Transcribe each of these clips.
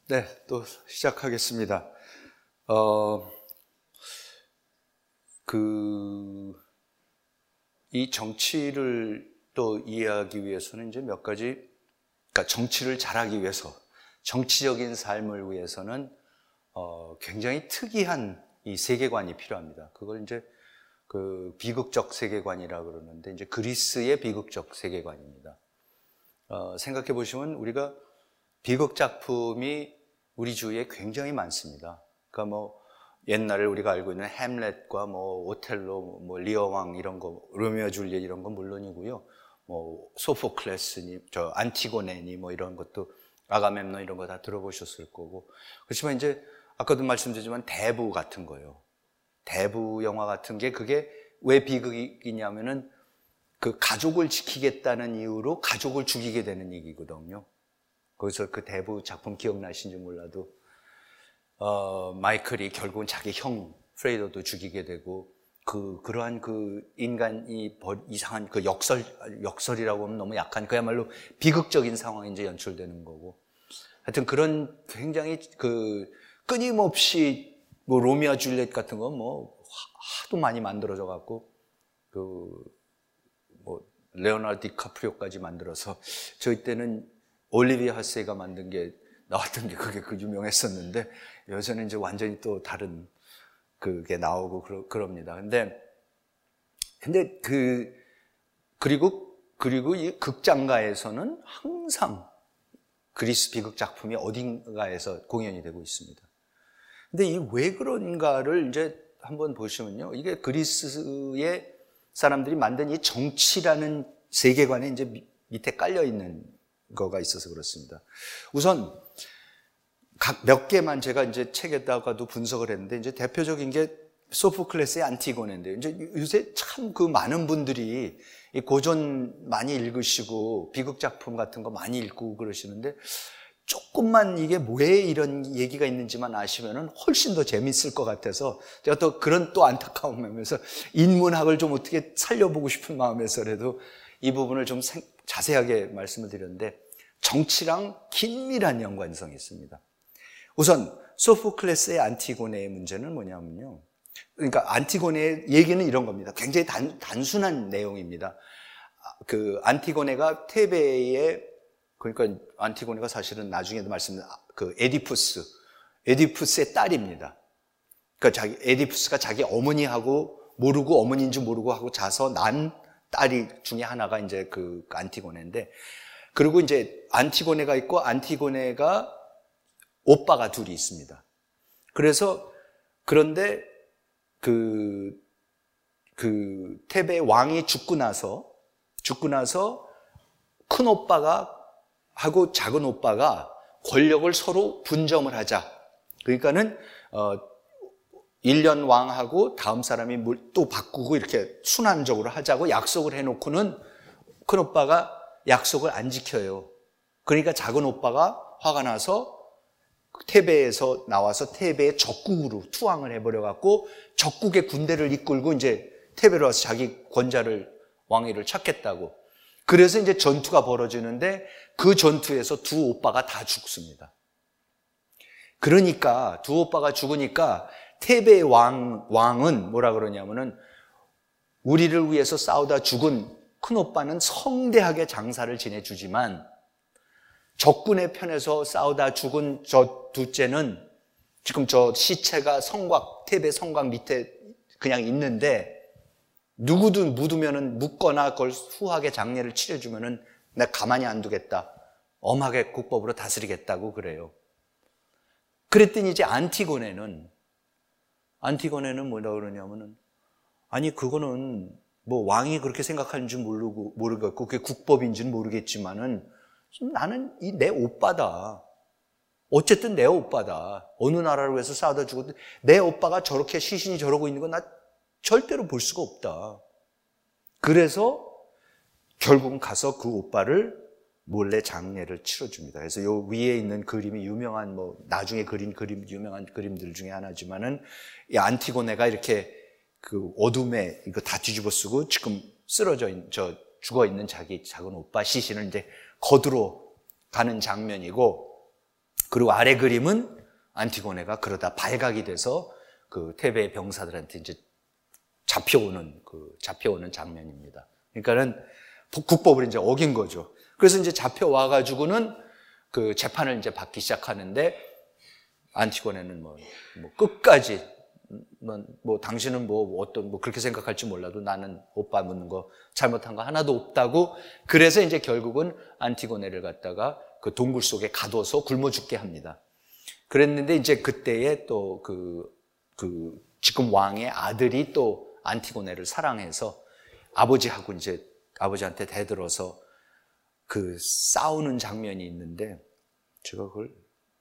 네, 또 시작하겠습니다. 이 정치를 또 이해하기 위해서는 이제 몇 가지, 그러니까 정치를 잘하기 위해서, 정치적인 삶을 위해서는 굉장히 특이한 이 세계관이 필요합니다. 그걸 이제 비극적 세계관이라 그러는데, 이제 그리스의 비극적 세계관입니다. 생각해 보시면 우리가 비극 작품이 우리 주위에 굉장히 많습니다. 그러니까 옛날에 우리가 알고 있는 햄렛과 오텔로, 리어 왕 이런 거, 로미오 줄리엣 이런 건 물론이고요. 소포클레스니, 안티고네니 이런 것도, 아가멤논 이런 거 다 들어보셨을 거고. 그렇지만 이제 아까도 말씀드렸지만 대부 같은 거예요. 대부 영화 같은 게 그게 왜 비극이냐면은 그 가족을 지키겠다는 이유로 가족을 죽이게 되는 얘기거든요. 거기서 그 대부 작품 기억나신지 몰라도 마이클이 결국은 자기 형 프레이더도 죽이게 되고 그러한 인간이 이상한 역설이라고 하면 너무 약한 그야말로 비극적인 상황이 이제 연출되는 거고. 하여튼 그런 굉장히 끊임없이 로미오 줄리엣 같은 건 하도 많이 만들어져 갖고 레오나르도 디카프리오까지 만들어서 저희 때는 올리비아 하세이가 만든 게 나왔던 게 그게 유명했었는데 요새는 이제 완전히 또 다른 그게 나오고 그럽니다. 근데 그리고 이 극장가에서는 항상 그리스 비극 작품이 어딘가에서 공연이 되고 있습니다. 근데 이 왜 그런가를 이제 한번 보시면요. 이게 그리스의 사람들이 만든 이 정치라는 세계관에 이제 밑에 깔려 있는 거가 있어서 그렇습니다. 우선 몇 개만 제가 이제 책에다가도 분석을 했는데 이제 대표적인 게 소포클레스의 안티고네인데요. 이제 요새 참 많은 분들이 이 고전 많이 읽으시고 비극 작품 같은 거 많이 읽고 그러시는데 조금만 이게 왜 이런 얘기가 있는지만 아시면은 훨씬 더 재밌을 것 같아서 제가 또 그런 또 안타까운 마음에서 인문학을 좀 어떻게 살려보고 싶은 마음에서라도 이 부분을 좀 자세하게 말씀을 드렸는데 정치랑 긴밀한 연관성이 있습니다. 우선 소포클레스의 안티고네의 문제는 뭐냐면요. 그러니까 안티고네의 얘기는 이런 겁니다. 굉장히 단순한 내용입니다. 안티고네가 테베의 그러니까 안티고네가 사실은 나중에도 말씀드린 에디푸스의 딸입니다. 그러니까 에디푸스가 자기 어머니하고 모르고 어머니인 줄 모르고 하고 자서 난 딸이 중에 하나가 이제 안티고네인데, 그리고 이제 안티고네가 있고 안티고네가 오빠가 둘이 있습니다. 그런데 테베 왕이 죽고 나서 큰 오빠가 하고 작은 오빠가 권력을 서로 분점을 하자. 그러니까는 1년 왕하고 다음 사람이 또 바꾸고 이렇게 순환적으로 하자고 약속을 해놓고는 큰 오빠가 약속을 안 지켜요. 그러니까 작은 오빠가 화가 나서 테베에서 나와서 테베의 적국으로 투항을 해버려갖고 적국의 군대를 이끌고 이제 테베로 와서 자기 왕위를 찾겠다고. 그래서 이제 전투가 벌어지는데 그 전투에서 두 오빠가 다 죽습니다. 그러니까 두 오빠가 죽으니까 테베의 왕은 뭐라 그러냐면은 우리를 위해서 싸우다 죽은 큰 오빠는 성대하게 장사를 지내주지만 적군의 편에서 싸우다 죽은 저 둘째는 지금 저 시체가 테베 성곽 밑에 그냥 있는데 누구도 묻으면은 묻거나 그걸 후하게 장례를 치러주면은 내가 가만히 안 두겠다. 엄하게 국법으로 다스리겠다고 그래요. 그랬더니 이제 안티고네는 뭐라 그러냐면은 아니 그거는 왕이 그렇게 생각하는지 모르겠고 그게 국법인지는 모르겠지만은 나는 내 오빠다. 어쨌든 내 오빠다. 어느 나라로 해서 싸우다 죽었는데 내 오빠가 저렇게 시신이 저러고 있는 건 나 절대로 볼 수가 없다. 그래서 결국은 가서 그 오빠를 몰래 장례를 치러줍니다. 그래서 요 위에 있는 그림이 유명한 나중에 그린 유명한 그림들 중에 하나지만은 이 안티고네가 이렇게 어둠에 이거 다 뒤집어 쓰고 지금 죽어 있는 자기 작은 오빠 시신을 이제 거두러 가는 장면이고, 그리고 아래 그림은 안티고네가 그러다 발각이 돼서 그 테베의 병사들한테 이제 잡혀오는 장면입니다. 그러니까는 국법을 이제 어긴 거죠. 그래서 이제 잡혀와가지고는 그 재판을 이제 받기 시작하는데, 안티고네는 뭐 끝까지 당신은 그렇게 생각할지 몰라도 나는 오빠 묻는 거 잘못한 거 하나도 없다고. 그래서 이제 결국은 안티고네를 갖다가 그 동굴 속에 가둬서 굶어 죽게 합니다. 그랬는데 이제 그때에 또 지금 왕의 아들이 또 안티고네를 사랑해서 아버지하고 이제 아버지한테 대들어서 그 싸우는 장면이 있는데, 제가 그걸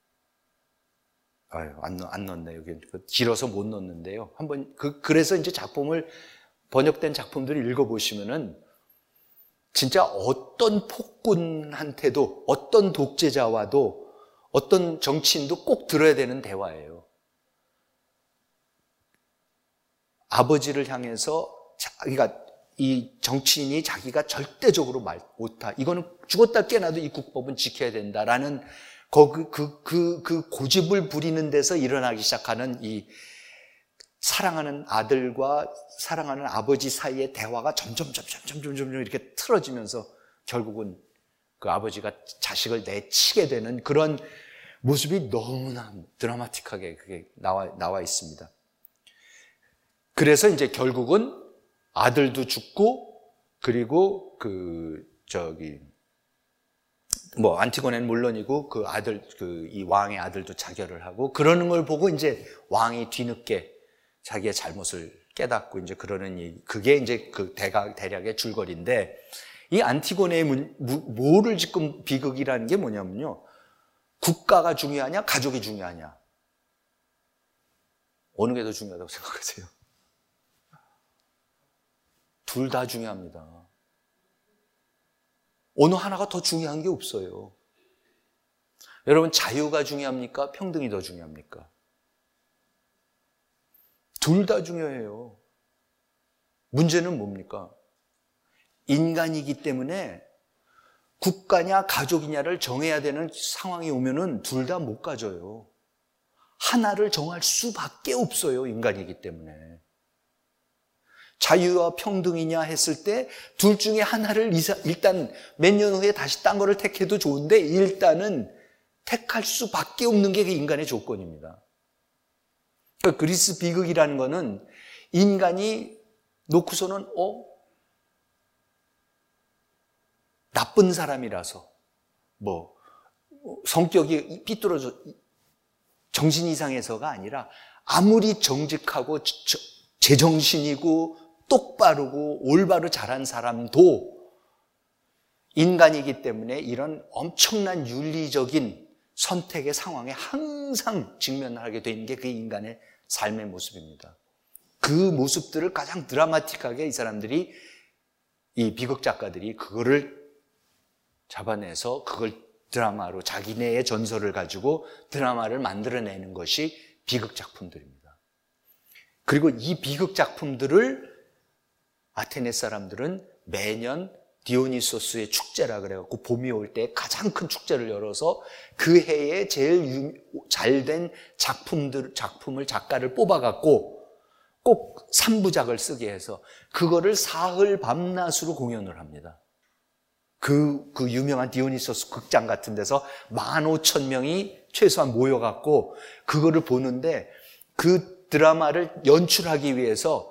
안 넣었네. 여기 길어서 못 넣었는데요. 한번 그래서 이제 번역된 작품들을 읽어보시면은 진짜 어떤 폭군한테도, 어떤 독재자와도, 어떤 정치인도 꼭 들어야 되는 대화예요. 아버지를 향해서 이 정치인이 자기가 절대적으로 옳다, 이거는 죽었다 깨어나도 이 국법은 지켜야 된다라는 그 고집을 부리는 데서 일어나기 시작하는 이 사랑하는 아들과 사랑하는 아버지 사이의 대화가 점점 이렇게 틀어지면서 결국은 그 아버지가 자식을 내치게 되는 그런 모습이 너무나 드라마틱하게 그게 나와 있습니다. 그래서 이제 결국은 아들도 죽고, 그리고 안티고네는 물론이고 이 왕의 아들도 자결을 하고, 그러는 걸 보고 이제 왕이 뒤늦게 자기의 잘못을 깨닫고 이제 그러는 그게 이제 그 대략의 줄거리인데, 이 안티고네의 뭐를 지금 비극이라는 게 뭐냐면요, 국가가 중요하냐, 가족이 중요하냐, 어느 게 더 중요하다고 생각하세요? 둘 다 중요합니다. 어느 하나가 더 중요한 게 없어요. 여러분, 자유가 중요합니까? 평등이 더 중요합니까? 둘 다 중요해요. 문제는 뭡니까? 인간이기 때문에 국가냐 가족이냐를 정해야 되는 상황이 오면은 둘 다 못 가져요. 하나를 정할 수밖에 없어요, 인간이기 때문에. 자유와 평등이냐 했을 때 둘 중에 하나를 일단 몇 년 후에 다시 딴 거를 택해도 좋은데, 일단은 택할 수밖에 없는 게 그 인간의 조건입니다. 그러니까 그리스 비극이라는 거는 인간이 놓고서는 나쁜 사람이라서, 성격이 삐뚤어져 정신 이상해서가 아니라, 아무리 정직하고 제정신이고 똑바르고 올바로 자란 사람도 인간이기 때문에 이런 엄청난 윤리적인 선택의 상황에 항상 직면하게 되는 게 그 인간의 삶의 모습입니다. 그 모습들을 가장 드라마틱하게 이 비극 작가들이 그거를 잡아내서 그걸 드라마로, 자기네의 전설을 가지고 드라마를 만들어내는 것이 비극 작품들입니다. 그리고 이 비극 작품들을 아테네 사람들은 매년 디오니소스의 축제라 그래갖고 봄이 올 때 가장 큰 축제를 열어서 그 해에 제일 잘된 작품을 작가를 뽑아갖고 꼭 3부작을 쓰게 해서 그거를 사흘 밤낮으로 공연을 합니다. 그 유명한 디오니소스 극장 같은 데서 15,000명이 최소한 모여갖고 그거를 보는데, 그 드라마를 연출하기 위해서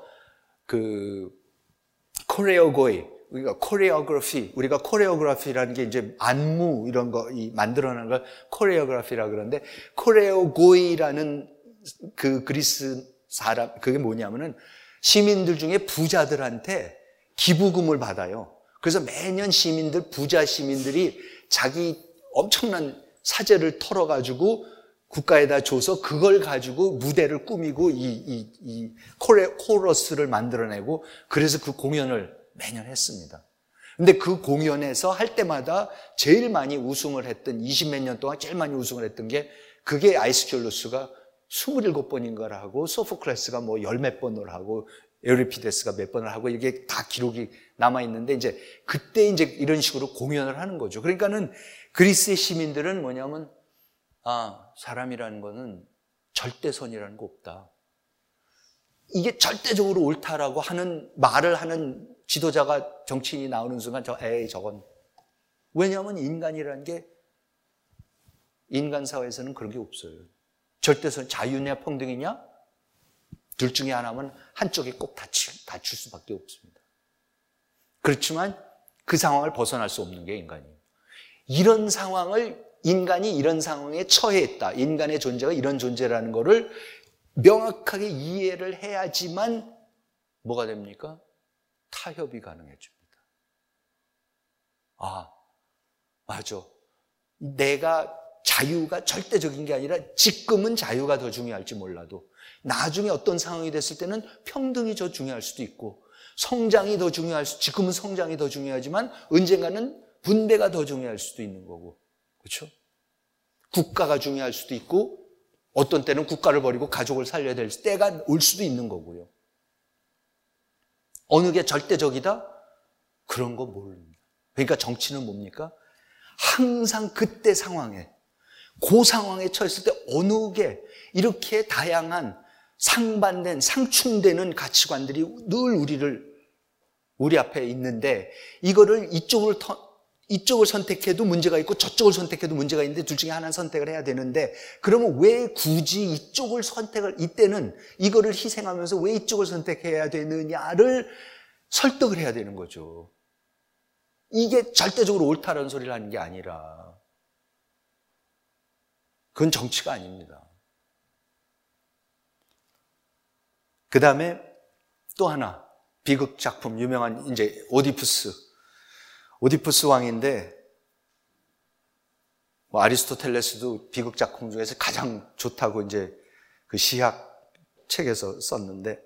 우리가 코레오그래피라는 게 이제 안무 이런 거 만들어내는 걸 코레오그래피라고 그러는데, 코레오고이라는 그 그리스 사람, 그게 뭐냐면은 시민들 중에 부자들한테 기부금을 받아요. 그래서 매년 부자 시민들이 자기 엄청난 사재를 털어가지고 국가에다 줘서 그걸 가지고 무대를 꾸미고 이 코러스를 만들어내고, 그래서 그 공연을 매년 했습니다. 근데 그 공연에서 할 때마다 제일 많이 우승을 했던, 20몇 년 동안 제일 많이 우승을 했던 게, 그게 아이스킬로스가 27번인가를 하고, 소포클레스가 열몇 번을 하고, 에우리피데스가 몇 번을 하고, 이게 다 기록이 남아있는데, 이제 그때 이제 이런 식으로 공연을 하는 거죠. 그러니까는 그리스의 시민들은 뭐냐면, 사람이라는 거는 절대선이라는 거 없다. 이게 절대적으로 옳다라고 하는 말을 하는 지도자가, 정치인이 나오는 순간 저건. 왜냐하면 인간이라는 게, 인간 사회에서는 그런 게 없어요. 절대선, 자유냐 평등이냐? 둘 중에 하나면 한쪽이 꼭 다칠 수밖에 없습니다. 그렇지만 그 상황을 벗어날 수 없는 게 인간이에요. 이런 상황을, 인간이 이런 상황에 처해있다, 인간의 존재가 이런 존재라는 거를 명확하게 이해를 해야지만 뭐가 됩니까? 타협이 가능해집니다. 맞아. 내가 자유가 절대적인 게 아니라 지금은 자유가 더 중요할지 몰라도 나중에 어떤 상황이 됐을 때는 평등이 더 중요할 수도 있고, 성장이 더 지금은 성장이 더 중요하지만 언젠가는 분배가 더 중요할 수도 있는 거고, 그렇죠? 국가가 중요할 수도 있고, 어떤 때는 국가를 버리고 가족을 살려야 될 때가 올 수도 있는 거고요. 어느 게 절대적이다? 그런 거 모릅니다. 그러니까 정치는 뭡니까? 항상 그때 상황에, 그 상황에 처했을 때 어느 게 이렇게 다양한 상반된, 상충되는 가치관들이 늘 우리 앞에 있는데, 이거를 이쪽을 선택해도 문제가 있고 저쪽을 선택해도 문제가 있는데 둘 중에 하나는 선택을 해야 되는데, 그러면 왜 굳이 이쪽을 이때는 이거를 희생하면서 왜 이쪽을 선택해야 되느냐를 설득을 해야 되는 거죠. 이게 절대적으로 옳다라는 소리를 하는 게 아니라, 그건 정치가 아닙니다. 그 다음에 또 하나, 비극 작품, 유명한 이제 오디푸스 왕인데, 아리스토텔레스도 비극 작품 중에서 가장 좋다고 이제 그 시학 책에서 썼는데,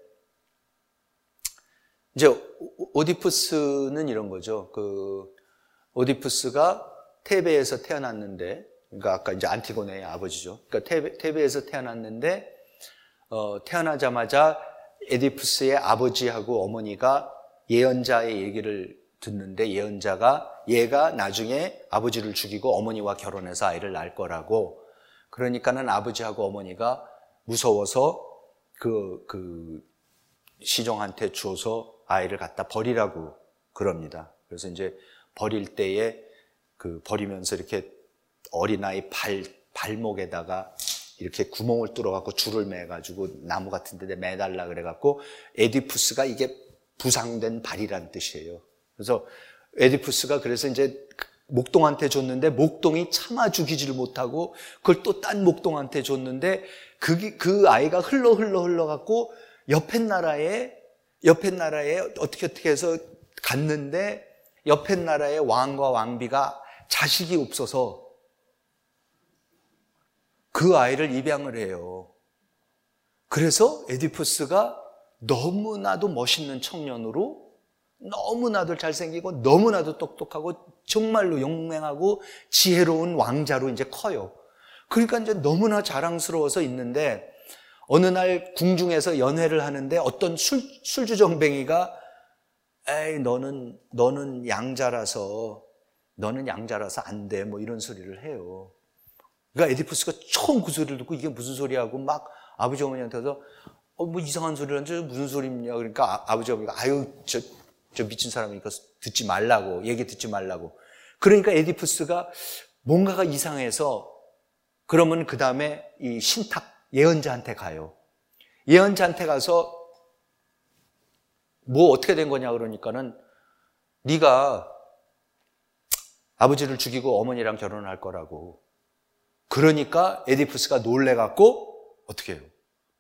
이제 오디푸스는 이런 거죠. 그 오디푸스가 테베에서 태어났는데, 그러니까 아까 이제 안티고네의 아버지죠. 그러니까 테베에서 태어났는데, 태어나자마자 에디푸스의 아버지하고 어머니가 예언자의 얘기를 듣는데, 예언자가 얘가 나중에 아버지를 죽이고 어머니와 결혼해서 아이를 낳을 거라고, 그러니까는 아버지하고 어머니가 무서워서 그 시종한테 주어서 아이를 갖다 버리라고 그럽니다. 그래서 이제 버릴 때에 버리면서 이렇게 어린아이 발목에다가 이렇게 구멍을 뚫어갖고 줄을 매가지고 나무 같은 데 매달라 그래갖고, 에디푸스가 이게 부상된 발이란 뜻이에요. 그래서 에디푸스가 그래서 이제 목동한테 줬는데, 목동이 참아 죽이지를 못하고 그걸 또 딴 목동한테 줬는데, 그 아이가 흘러갖고 옆에 나라에 어떻게 해서 갔는데, 옆에 나라의 왕과 왕비가 자식이 없어서 그 아이를 입양을 해요. 그래서 에디푸스가 너무나도 멋있는 청년으로, 너무나도 잘생기고 너무나도 똑똑하고 정말로 용맹하고 지혜로운 왕자로 이제 커요. 그러니까 이제 너무나 자랑스러워서 있는데, 어느 날 궁중에서 연회를 하는데 어떤 술주정뱅이가 에이 너는 양자라서 안 돼, 뭐 이런 소리를 해요. 그러니까 에디푸스가 처음 그 소리를 듣고 이게 무슨 소리하고 막 아버지 어머니한테서 뭐 이상한 소리를 하는데 무슨 소리냐. 그러니까 아버지 어머니가 저 미친 사람이니까 얘기 듣지 말라고. 그러니까 에디푸스가 뭔가가 이상해서, 그러면 그 다음에 이 신탁 예언자한테 가요. 예언자한테 가서 뭐 어떻게 된 거냐 그러니까는, 네가 아버지를 죽이고 어머니랑 결혼할 거라고. 그러니까 에디푸스가 놀래갖고 어떻게 해요?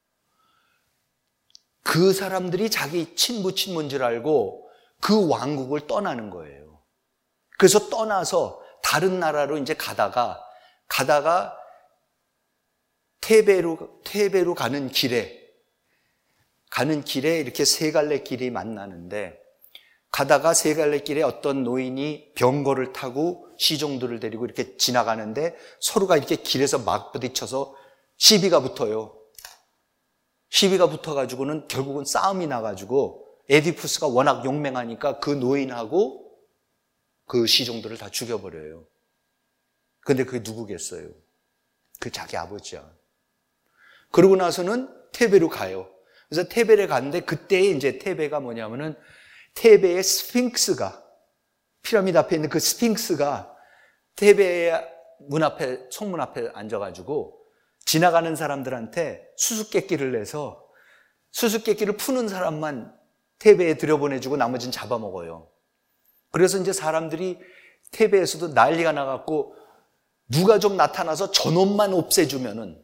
그 사람들이 자기 친부인 줄 알고 그 왕국을 떠나는 거예요. 그래서 떠나서 다른 나라로 이제 가다가 테베로 가는 길에 이렇게 세 갈래 길이 만나는데, 가다가 세 갈래 길에 어떤 노인이 병거를 타고 시종들을 데리고 이렇게 지나가는데, 서로가 이렇게 길에서 막 부딪혀서 시비가 붙어요. 시비가 붙어가지고는 결국은 싸움이 나가지고, 에디푸스가 워낙 용맹하니까 그 노인하고 그 시종들을 다 죽여버려요. 근데 그게 누구겠어요? 그 자기 아버지야. 그러고 나서는 테베로 가요. 그래서 테베를 갔는데 그때 이제 테베가 뭐냐면은 테베의 스핑크스가 피라미드 앞에 있는 그 스핑크스가 테베의 문 앞에 성문 앞에 앉아가지고 지나가는 사람들한테 수수께끼를 내서 수수께끼를 푸는 사람만 테베에 들여보내주고 나머지는 잡아먹어요. 그래서 이제 사람들이 테베에서도 난리가 나갖고 누가 좀 나타나서 전원만 없애주면은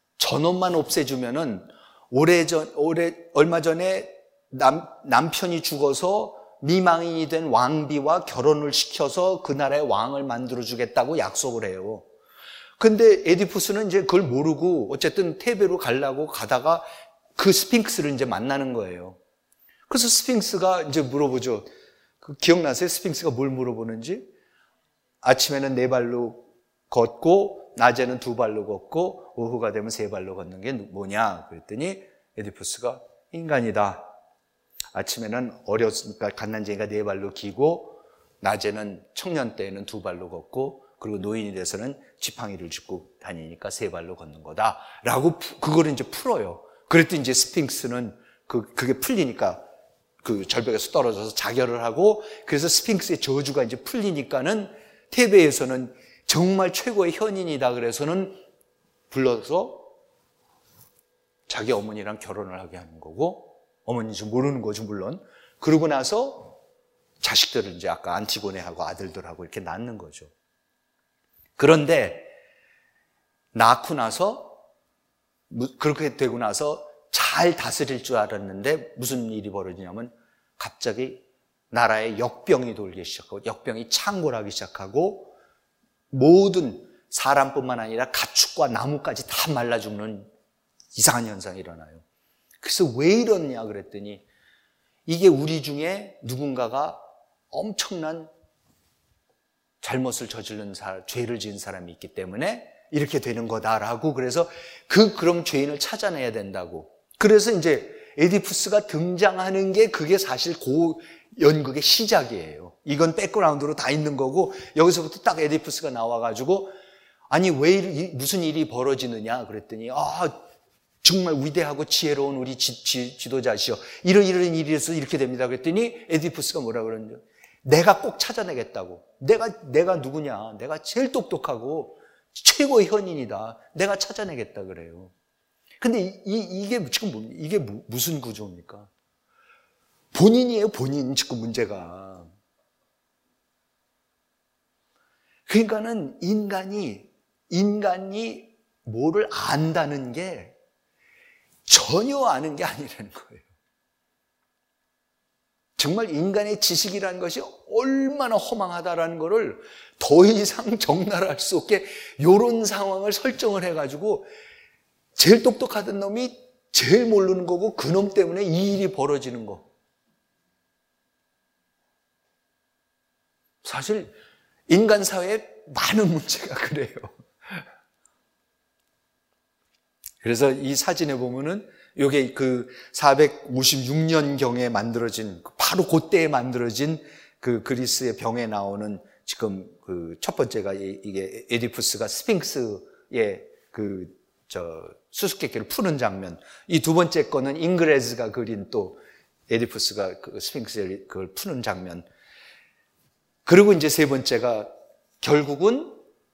얼마 전에 남편이 죽어서 미망인이 된 왕비와 결혼을 시켜서 그 나라의 왕을 만들어주겠다고 약속을 해요. 근데 에디푸스는 이제 그걸 모르고 어쨌든 테베로 가려고 가다가 그 스핑크스를 이제 만나는 거예요. 그래서 스핑크스가 이제 물어보죠. 기억나세요? 스핑크스가 뭘 물어보는지? 아침에는 4발로 걷고 낮에는 2발로 걷고 오후가 되면 3발로 걷는 게 뭐냐? 그랬더니 에디푸스가 인간이다. 아침에는 어렸으니까 갓난쟁이가 4발로 기고 낮에는 청년 때에는 2발로 걷고 그리고 노인이 돼서는 지팡이를 짚고 다니니까 3발로 걷는 거다 라고 그거를 이제 풀어요. 그랬더니 이제 스핑크스는 그게 풀리니까 그 절벽에서 떨어져서 자결을 하고 그래서 스핑크스의 저주가 이제 풀리니까는 테베에서는 정말 최고의 현인이다 그래서는 불러서 자기 어머니랑 결혼을 하게 하는 거고 어머니인지 모르는 거죠 물론. 그러고 나서 자식들을 이제 아까 안티고네하고 아들들하고 이렇게 낳는 거죠. 그런데 낳고 나서 그렇게 되고 나서 잘 다스릴 줄 알았는데 무슨 일이 벌어지냐면 갑자기 나라에 역병이 돌기 시작하고 역병이 창궐하기 시작하고 모든 사람뿐만 아니라 가축과 나무까지 다 말라 죽는 이상한 현상이 일어나요. 그래서 왜 이러냐 그랬더니 이게 우리 중에 누군가가 엄청난 잘못을 저지른 죄를 지은 사람이 있기 때문에 이렇게 되는 거다라고 그래서 그런 죄인을 찾아내야 된다고. 그래서 이제 에디푸스가 등장하는 게 그게 사실 연극의 시작이에요. 이건 백그라운드로 다 있는 거고 여기서부터 딱 에디푸스가 나와가지고 아니 왜 무슨 일이 벌어지느냐 그랬더니 정말 위대하고 지혜로운 우리 지도자시여 이런 일이 있어서 이렇게 됩니다 그랬더니 에디푸스가 뭐라 그러는지 내가 꼭 찾아내겠다고. 내가 누구냐? 내가 제일 똑똑하고 최고의 현인이다. 내가 찾아내겠다 그래요. 근데 이게 지금 이게 무슨 구조입니까? 본인이에요, 본인 지금 문제가. 그러니까는 인간이 뭐를 안다는 게 전혀 아는 게 아니라는 거예요. 정말 인간의 지식이라는 것이 얼마나 허망하다라는 것을 더 이상 적나라할 수 없게 이런 상황을 설정을 해가지고 제일 똑똑하던 놈이 제일 모르는 거고 그 놈 때문에 이 일이 벌어지는 거. 사실 인간 사회에 많은 문제가 그래요. 그래서 이 사진에 보면은 이게 그 456년경에 만들어진 바로 그때에 만들어진 그 그리스의 병에 나오는 지금 그 첫 번째가 이게 에디푸스가 스핑크스의 수수께끼를 푸는 장면. 이 두 번째 거는 잉그레즈가 그린 또 에디푸스가 그 스핑크스를 그걸 푸는 장면. 그리고 이제 세 번째가 결국은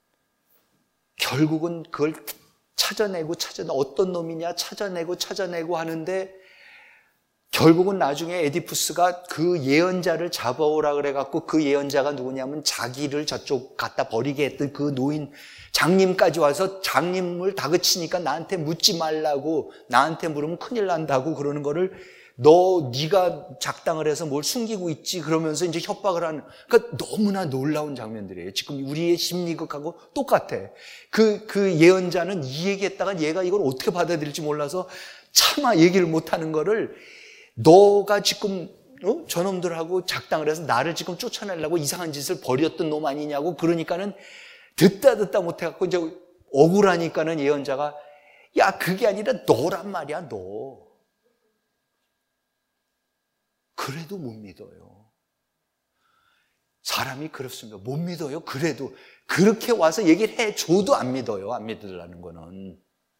그걸 찾아내고 어떤 놈이냐 찾아내고 하는데 결국은 나중에 에디푸스가 그 예언자를 잡아오라 그래갖고 그 예언자가 누구냐면 자기를 저쪽 갖다 버리게 했던 그 노인 장님까지 와서 장님을 다그치니까 나한테 묻지 말라고 나한테 물으면 큰일 난다고 그러는 거를 네가 작당을 해서 뭘 숨기고 있지 그러면서 이제 협박을 하는 그러니까 너무나 놀라운 장면들이에요. 지금 우리의 심리극하고 똑같아. 그 예언자는 이 얘기했다가 얘가 이걸 어떻게 받아들일지 몰라서 차마 얘기를 못하는 거를 너가 지금 저놈들하고 작당을 해서 나를 지금 쫓아내려고 이상한 짓을 벌였던 놈 아니냐고 그러니까는 듣다 못해갖고 이제 억울하니까는 예언자가 야 그게 아니라 너란 말이야 너. 그래도 못 믿어요. 사람이 그렇습니다. 못 믿어요. 그래도 그렇게 와서 얘기를 해줘도 안 믿어요. 안 믿으려는 거는.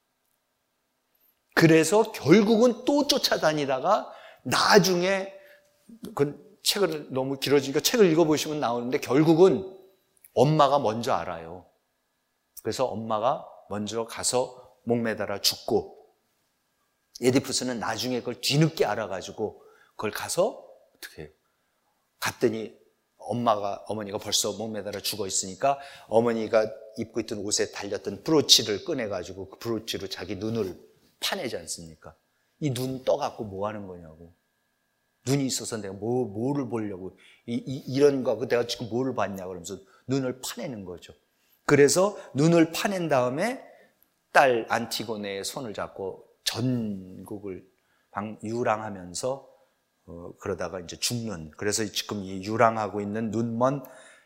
그래서 결국은 또 쫓아다니다가 나중에 그 책을 너무 길어지니까 책을 읽어보시면 나오는데 결국은 엄마가 먼저 알아요. 그래서 엄마가 먼저 가서 목매달아 죽고 에디푸스는 나중에 그걸 뒤늦게 알아가지고 그걸 가서 어떻게 해요? 갔더니 어머니가 벌써 목매달아 죽어 있으니까 어머니가 입고 있던 옷에 달렸던 브로치를 꺼내가지고 그 브로치로 자기 눈을 파내지 않습니까? 이 눈 떠갖고 뭐 하는 거냐고. 눈이 있어서 내가 뭐를 보려고 이런 거 내가 지금 뭐를 봤냐 그러면서 눈을 파내는 거죠. 그래서 눈을 파낸 다음에 딸 안티고네의 손을 잡고 전국을 유랑하면서 그러다가 이제 죽는. 그래서 지금 이 유랑하고 있는 눈먼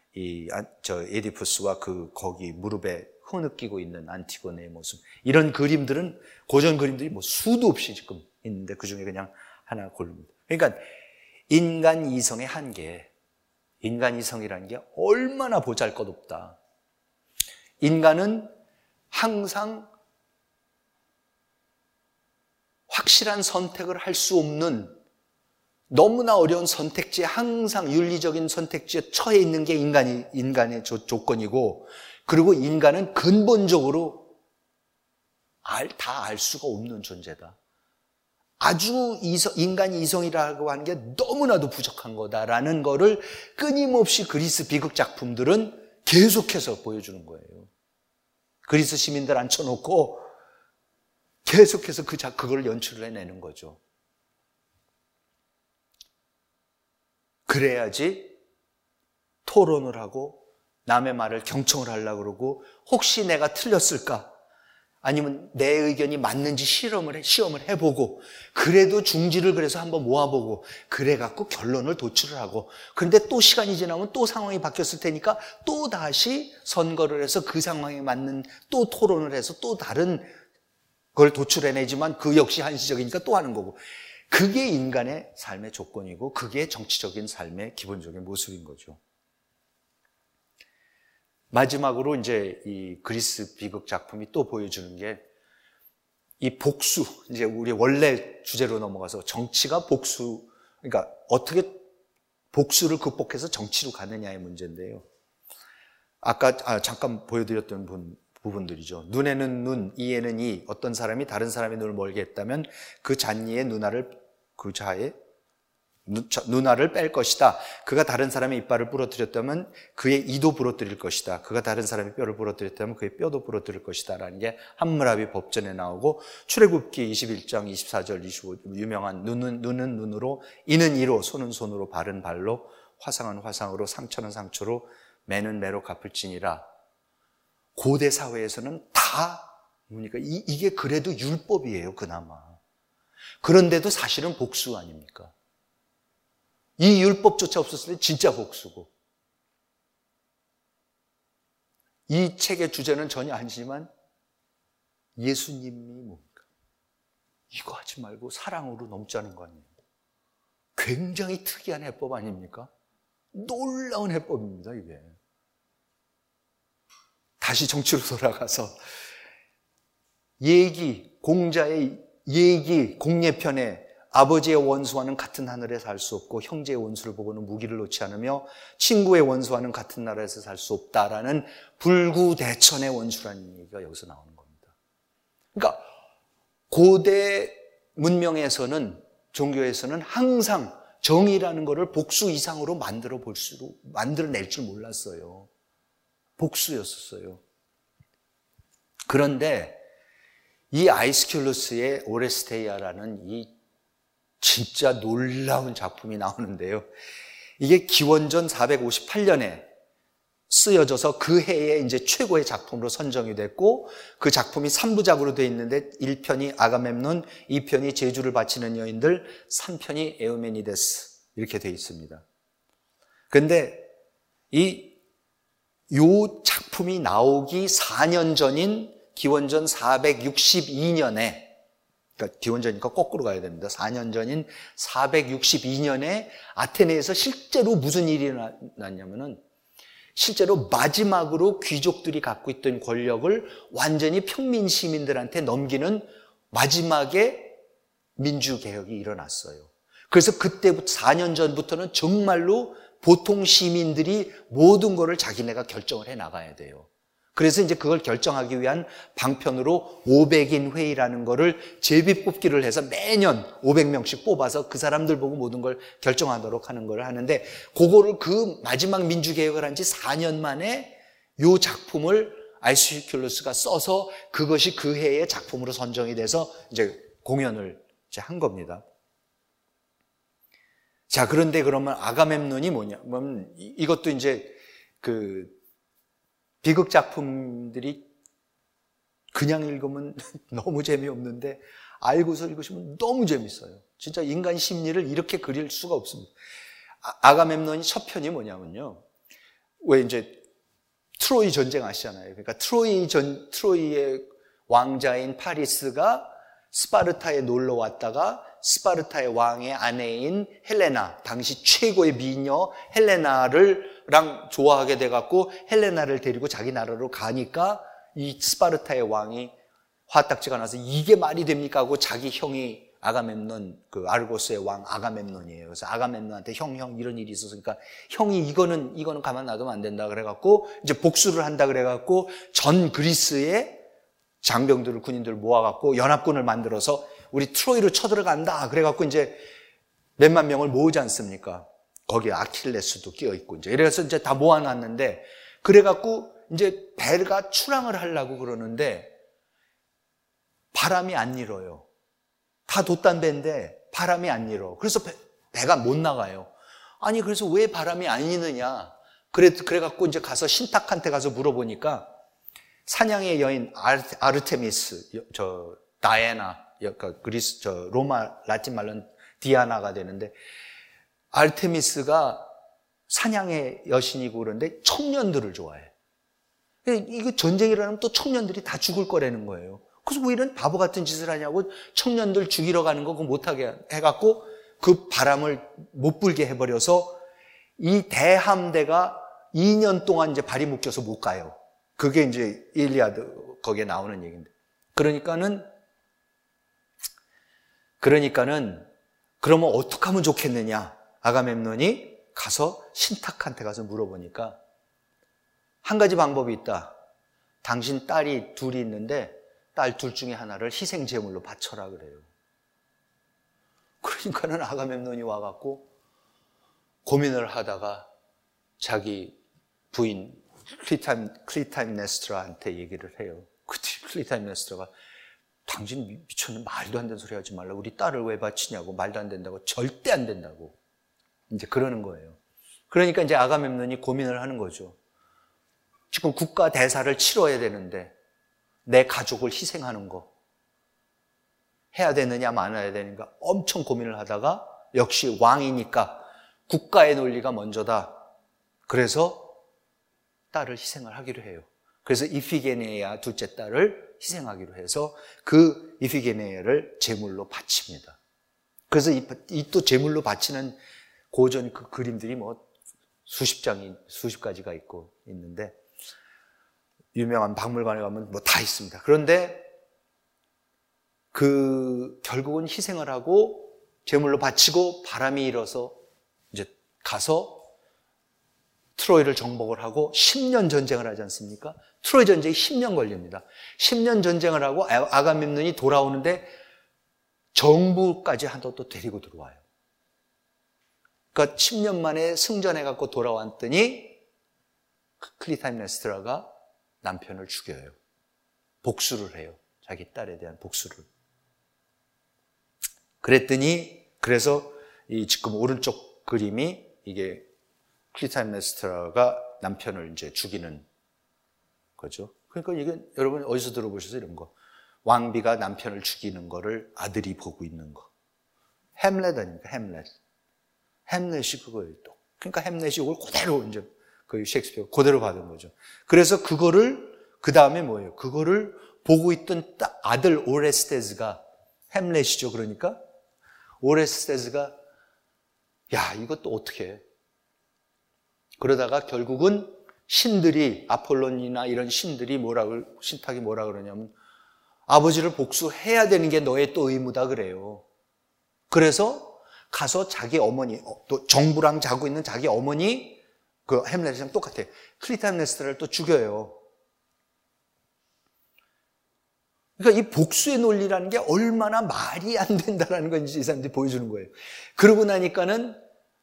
에디푸스와 거기 무릎에 흐느끼고 있는 안티고네의 모습. 이런 그림들은 고전 그림들이 뭐 수도 없이 지금 있는데 그 중에 그냥 하나 고릅니다. 그러니까 인간 이성의 한계, 인간 이성이라는 게 얼마나 보잘것없다. 인간은 항상 확실한 선택을 할 수 없는 너무나 어려운 선택지에 항상 윤리적인 선택지에 처해 있는 게 인간의 조건이고, 그리고 인간은 근본적으로 다 알 수가 없는 존재다. 아주 인간이 이성이라고 하는 게 너무나도 부족한 거다라는 거를 끊임없이 그리스 비극 작품들은 계속해서 보여주는 거예요. 그리스 시민들 앉혀놓고 계속해서 그걸 연출을 해내는 거죠. 그래야지 토론을 하고 남의 말을 경청을 하려고 그러고, 혹시 내가 틀렸을까? 아니면 내 의견이 맞는지 시험을 해보고, 그래도 중지를 그래서 한번 모아보고, 그래갖고 결론을 도출을 하고, 그런데 또 시간이 지나면 또 상황이 바뀌었을 테니까 또 다시 선거를 해서 그 상황에 맞는 또 토론을 해서 또 다른 걸 도출해내지만 그 역시 한시적이니까 또 하는 거고. 그게 인간의 삶의 조건이고 그게 정치적인 삶의 기본적인 모습인 거죠. 마지막으로 이제 이 그리스 비극 작품이 또 보여주는 게 이 복수, 이제 우리 원래 주제로 넘어가서 정치가 복수, 그러니까 어떻게 복수를 극복해서 정치로 가느냐의 문제인데요. 아까 잠깐 보여드렸던 부분들이죠. 눈에는 눈, 이에는 이. 어떤 사람이 다른 사람의 눈을 멀게 했다면 그 잔니의 그 자의 눈알을 뺄 것이다. 그가 다른 사람의 이빨을 부러뜨렸다면 그의 이도 부러뜨릴 것이다. 그가 다른 사람의 뼈를 부러뜨렸다면 그의 뼈도 부러뜨릴 것이다. 라는 게 함무라비 법전에 나오고, 출애굽기 21장 24절 25 유명한 눈은 눈으로, 이는 이로, 손은 손으로, 발은 발로, 화상은 화상으로, 상처는 상처로, 매는 매로 갚을지니라. 고대 사회에서는 다 뭡니까? 이게 그래도 율법이에요, 그나마. 그런데도 사실은 복수 아닙니까? 이 율법조차 없었을 때 진짜 복수고. 이 책의 주제는 전혀 아니지만 예수님이 뭡니까? 이거 하지 말고 사랑으로 넘자는 거 아니에요? 굉장히 특이한 해법 아닙니까? 놀라운 해법입니다, 이게. 다시 정치로 돌아가서 공자의 공예편에 아버지의 원수와는 같은 하늘에 살 수 없고 형제의 원수를 보고는 무기를 놓지 않으며 친구의 원수와는 같은 나라에서 살 수 없다라는 불구대천의 원수라는 얘기가 여기서 나오는 겁니다. 그러니까 고대 문명에서는, 종교에서는 항상 정의라는 것을 복수 이상으로 만들어낼 줄 몰랐어요. 복수였었어요. 그런데 이 아이스큘루스의 오레스테이아라는 이 진짜 놀라운 작품이 나오는데요. 이게 기원전 458년에 쓰여져서 그 해에 이제 최고의 작품으로 선정이 됐고, 그 작품이 3부작으로 되어 있는데 1편이 아가멤논, 2편이 제주를 바치는 여인들, 3편이 에우메니데스 이렇게 되어 있습니다. 그런데 이 작품이 나오기 4년 전인 기원전 462년에 그러니까 기원전이니까 거꾸로 가야 됩니다. 4년 전인 462년에 아테네에서 실제로 무슨 일이 났냐면은 실제로 마지막으로 귀족들이 갖고 있던 권력을 완전히 평민 시민들한테 넘기는 마지막에 민주개혁이 일어났어요. 그래서 그때부터 4년 전부터는 정말로 보통 시민들이 모든 것을 자기네가 결정을 해 나가야 돼요. 그래서 이제 그걸 결정하기 위한 방편으로 500인 회의라는 거를 제비뽑기를 해서 매년 500명씩 뽑아서 그 사람들 보고 모든 걸 결정하도록 하는 걸 하는데, 그거를 그 마지막 민주개혁을 한 지 4년 만에 요 작품을 알시큘루스가 써서 그것이 그 해의 작품으로 선정이 돼서 이제 공연을 이제 한 겁니다. 자, 그런데 그러면 아가멤논이 뭐냐면 이것도 이제 비극 작품들이 그냥 읽으면 너무 재미없는데 알고서 읽으시면 너무 재밌어요. 진짜 인간 심리를 이렇게 그릴 수가 없습니다. 아가멤논이 첫 편이 뭐냐면요. 왜 이제 트로이 전쟁 아시잖아요. 그러니까 트로이의 왕자인 파리스가 스파르타에 놀러 왔다가 스파르타의 왕의 아내인 헬레나, 당시 최고의 미녀 헬레나랑 좋아하게 돼갖고 헬레나를 데리고 자기 나라로 가니까 이 스파르타의 왕이 화딱지가 나서 이게 말이 됩니까 하고 자기 형이 아가멤논, 그 아르고스의 왕 아가멤논이에요. 그래서 아가멤논한테 형 이런 일이 있었으니까 형이 이거는 가만 놔두면 안 된다 그래갖고 이제 복수를 한다 그래갖고 전 그리스의 장병들을 군인들을 모아갖고 연합군을 만들어서 우리 트로이로 쳐들어간다 그래갖고 이제 몇만 명을 모으지 않습니까? 거기에 아킬레스도 끼어있고 이제 이래서 이제 다 모아놨는데, 그래갖고 이제 배가 출항을 하려고 그러는데 바람이 안 일어요. 다 돛단 배인데 바람이 안 일어. 그래서 배가 못 나가요. 아니 그래서 왜 바람이 안 이느냐? 그래갖고 이제 가서 신탁한테 가서 물어보니까 사냥의 여인 아르테미스, 다이애나, 그러니까 그리스, 로마 라틴 말로는 디아나가 되는데, 아르테미스가 사냥의 여신이고 그런데 청년들을 좋아해. 이거 전쟁이라면 또 청년들이 다 죽을 거라는 거예요. 그래서 왜 이런 바보 같은 짓을 하냐고 청년들 죽이러 가는 거 그거 못하게 해갖고 그 바람을 못 불게 해버려서 이 대함대가 2년 동안 이제 발이 묶여서 못 가요. 그게 이제 일리아드 거기에 나오는 얘기인데. 그러니까는 그러면 어떻게 하면 좋겠느냐? 아가멤논이 가서 신탁한테 가서 물어보니까 한 가지 방법이 있다. 당신 딸이 둘이 있는데 딸 둘 중에 하나를 희생 제물로 바쳐라 그래요. 그러니까는 아가멤논이 와갖고 고민을 하다가 자기 부인 클리타임네스트라한테 얘기를 해요. 그때 클리타임네스트라가 당신 미쳤는 말도 안 되는 소리 하지 말라. 우리 딸을 왜 바치냐고. 말도 안 된다고. 절대 안 된다고. 이제 그러는 거예요. 그러니까 이제 아가멤논이 고민을 하는 거죠. 지금 국가 대사를 치러야 되는데 내 가족을 희생하는 거 해야 되느냐 말아야 되는가 엄청 고민을 하다가 역시 왕이니까 국가의 논리가 먼저다. 그래서 딸을 희생을 하기로 해요. 그래서 이피게네아 둘째 딸을 희생하기로 해서 그 이피게네아를 제물로 바칩니다. 그래서 이 또 제물로 바치는 고전 그 그림들이 뭐 수십 가지가 있는데 유명한 박물관에 가면 뭐 다 있습니다. 그런데 결국은 희생을 하고 제물로 바치고 바람이 일어서 이제 가서 트로이를 정복을 하고 10년 전쟁을 하지 않습니까? 트로이 전쟁이 10년 걸립니다. 10년 전쟁을 하고 아가멤논이 돌아오는데 정부까지 하나 또 데리고 들어와요. 그러니까 10년 만에 승전해갖고 돌아왔더니 클리타임네스트라가 남편을 죽여요. 복수를 해요. 자기 딸에 대한 복수를. 그래서 이 지금 오른쪽 그림이 이게 클리타임네스트라가 남편을 이제 죽이는 거죠. 그러니까 이게 여러분 어디서 들어보셨어요? 이런 거. 왕비가 남편을 죽이는 거를 아들이 보고 있는 거. 햄렛 아닙니까? 햄렛이 그거예요. 또. 그러니까 햄렛이 이걸 그대로 이제 그 셰익스피어 그대로 받은 거죠. 그래서 그 다음에 뭐예요? 그거를 보고 있던 아들 오레스테스가 햄렛이죠. 그러니까 오레스테스가 야, 이것도 어떻게 해? 그러다가 결국은 신들이, 아폴론이나 이런 신들이 신탁이 뭐라 그러냐면 아버지를 복수해야 되는 게 너의 또 의무다 그래요. 그래서 가서 자기 어머니, 또 정부랑 자고 있는 자기 어머니, 그 햄렛이랑 똑같아. 클리타임네스트라를 또 죽여요. 그러니까 이 복수의 논리라는 게 얼마나 말이 안 된다라는 걸 이 사람들이 보여주는 거예요. 그러고 나니까는